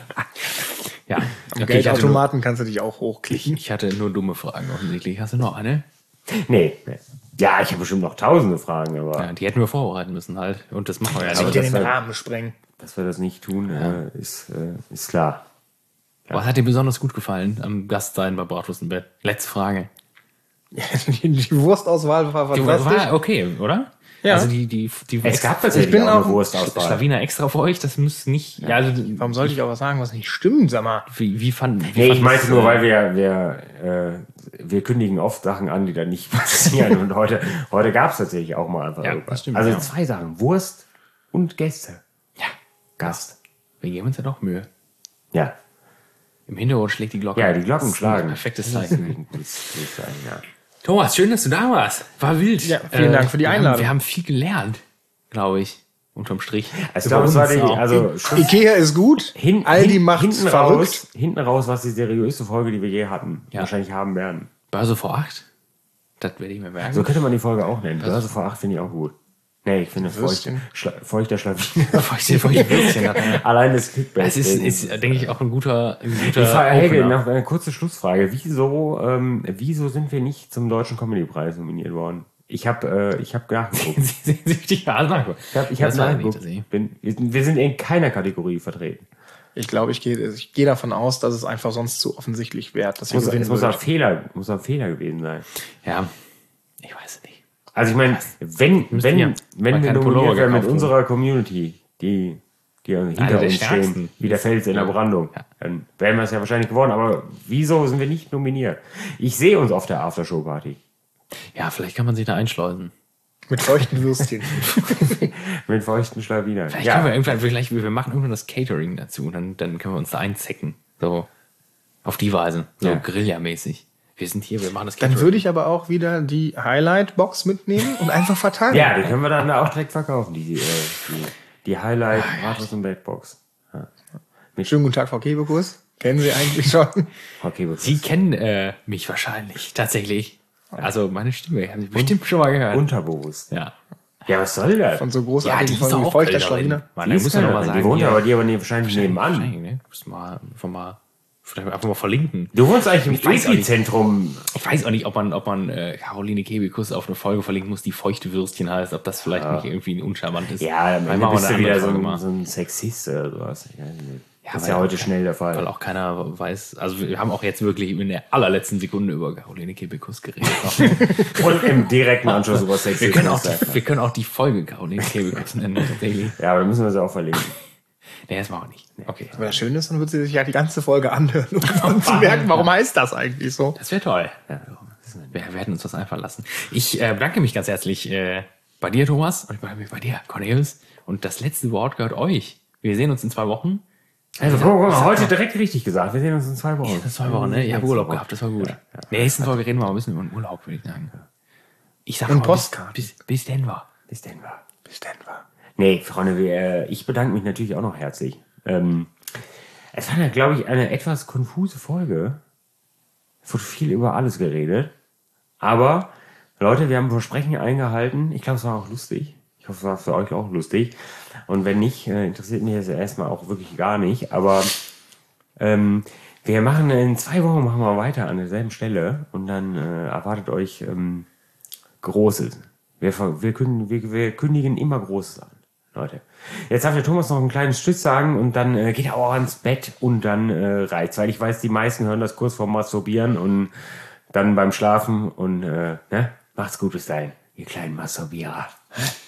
Ja, am Geldautomaten kannst du dich auch hochklicken. Ich hatte nur dumme Fragen offensichtlich. Hast du noch eine? Nee. Ja, ich habe bestimmt noch tausende Fragen, aber... Ja, die hätten wir vorbereiten müssen halt. Und das machen wir ja nicht. nicht. Den Rahmen sprengen. Dass wir das nicht tun, ist klar. Ja. Was hat dir besonders gut gefallen am Gast sein bei Bratwurst im Bett? Letzte Frage. Die Wurstauswahl war fantastisch. War okay, oder? Ja. Also die es gab tatsächlich auch eine Wurstauswahl. Schlawiner extra für euch, das muss nicht... Ja, also, warum sollte ich auch was sagen, was nicht stimmt, sag mal? Wie fand ich meinte nur, weil wir kündigen oft Sachen an, die dann nicht passieren. Und heute gab es tatsächlich auch mal einfach irgendwas. Stimmt, also 2 Sachen, Wurst und Gäste. Ja. Gast. Wir geben uns ja doch Mühe. Ja. Im Hintergrund schlägt die Glocke. Ja, die Glocken schlagen. Perfektes Zeichen. Ja. Thomas, schön, dass du da warst. War wild. Ja, vielen Dank für die Einladung. Wir haben viel gelernt, glaube ich, unterm Strich. Ich glaube, es war Ikea ist gut, Aldi macht verrückt. Hinten raus war es die seriöste Folge, die wir je hatten. Ja. Wahrscheinlich haben werden. Börse vor 8? Das werde ich mir merken. So könnte man die Folge auch nennen. Börse vor 8 finde ich auch gut. Nee, ich finde feuchter Schlawiner. Feuchte Würstchen. Allein das Clickbait. Das ist, denke ich, auch ein guter Helge, noch eine kurze Schlussfrage. Wieso sind wir nicht zum Deutschen Comedy-Preis nominiert worden? Ich hab nachgeguckt. Ich habe nachgeguckt. Wir sind in keiner Kategorie vertreten. Ich glaube, ich gehe davon aus, dass es einfach sonst zu offensichtlich wäre. Es muss ein Fehler gewesen sein. Ja, ich weiß es nicht. Also ich meine, wenn wir nominiert werden mit unserer Community, die hinter uns stehen, wie der Fels in der Brandung, dann wären wir es ja wahrscheinlich geworden. Aber wieso sind wir nicht nominiert? Ich sehe uns auf der Aftershow-Party. Ja, vielleicht kann man sich da einschleusen. Mit feuchten Würstchen. Mit feuchten Schlawinern. Wir machen irgendwann das Catering dazu. Dann können wir uns da einzecken. So, auf die Weise. So Guerilla-mäßig. Wir sind hier, wir machen das Catering. Dann würde ich aber auch wieder die Highlight-Box mitnehmen und einfach verteilen. Ja, die können wir dann auch direkt verkaufen. Die Highlight Bratwurst und Bett-Box. Ja. Schönen guten Tag, Frau Kebekus. Kennen Sie eigentlich schon? Frau Kebekus. Sie kennen mich wahrscheinlich, tatsächlich. Also meine Stimme haben Sie bestimmt schon mal gehört. Unterbewusst. Ja. Ja, was soll das? Von so großartigen Folgen wie Feuchter Schlawiner. Die muss man noch mal sagen. Die wohnt aber wahrscheinlich nebenan. Ne? Vielleicht einfach mal verlinken. Du wohnst eigentlich im Epizentrum. Ich weiß auch nicht, ob man Caroline Kebekus auf eine Folge verlinken muss, die feuchte Würstchen heißt, ob das vielleicht nicht irgendwie uncharmant ist. Ja, dann bist du wieder so ein Sexist oder sowas. Ja, das ist ja heute schnell der Fall. Weil auch keiner weiß, also wir haben auch jetzt wirklich in der allerletzten Sekunde über Caroline Kebekus geredet. Und im direkten Anschluss über Sexismus. Wir können auch die Folge Caroline Kebekus nennen, tatsächlich. Ja, aber dann müssen wir sie auch verlinken. Nee, das machen wir nicht. Okay. Aber das Schöne ist, dann wird sie sich ja die ganze Folge anhören, um zu merken, warum heißt das eigentlich so. Das wäre toll. Ja, Wir werden uns was einfallen lassen. Ich bedanke mich ganz herzlich bei dir, Thomas, und ich bedanke mich bei dir, Cornelius. Und das letzte Wort gehört euch. Wir sehen uns in 2 Wochen. Also, heute direkt richtig gesagt. Wir sehen uns in 2 Wochen. Ja, 2 Wochen, ne? Ich habe Urlaub gehabt, das war gut. Ja. Nächsten Folge reden wir mal ein bisschen über den Urlaub, würde ich sagen. Ich sag mal, bis Denver. Bis Denver. Nee, Freunde, ich bedanke mich natürlich auch noch herzlich. Es war ja, glaube ich, eine etwas konfuse Folge. Es wurde viel über alles geredet. Aber, Leute, wir haben Versprechen eingehalten. Ich glaube, es war auch lustig. Ich hoffe, es war für euch auch lustig. Und wenn nicht, interessiert mich das erstmal auch wirklich gar nicht. Aber wir machen in 2 Wochen machen wir weiter an derselben Stelle. Und dann erwartet euch Großes. Wir kündigen immer Großes an, Leute. Jetzt darf der Thomas noch einen kleinen Stütz sagen und dann geht er auch ans Bett und dann reizt. Weil ich weiß, die meisten hören das kurz vorm Masturbieren und dann beim Schlafen und macht's gut bis dahin, ihr kleinen Masturbierer.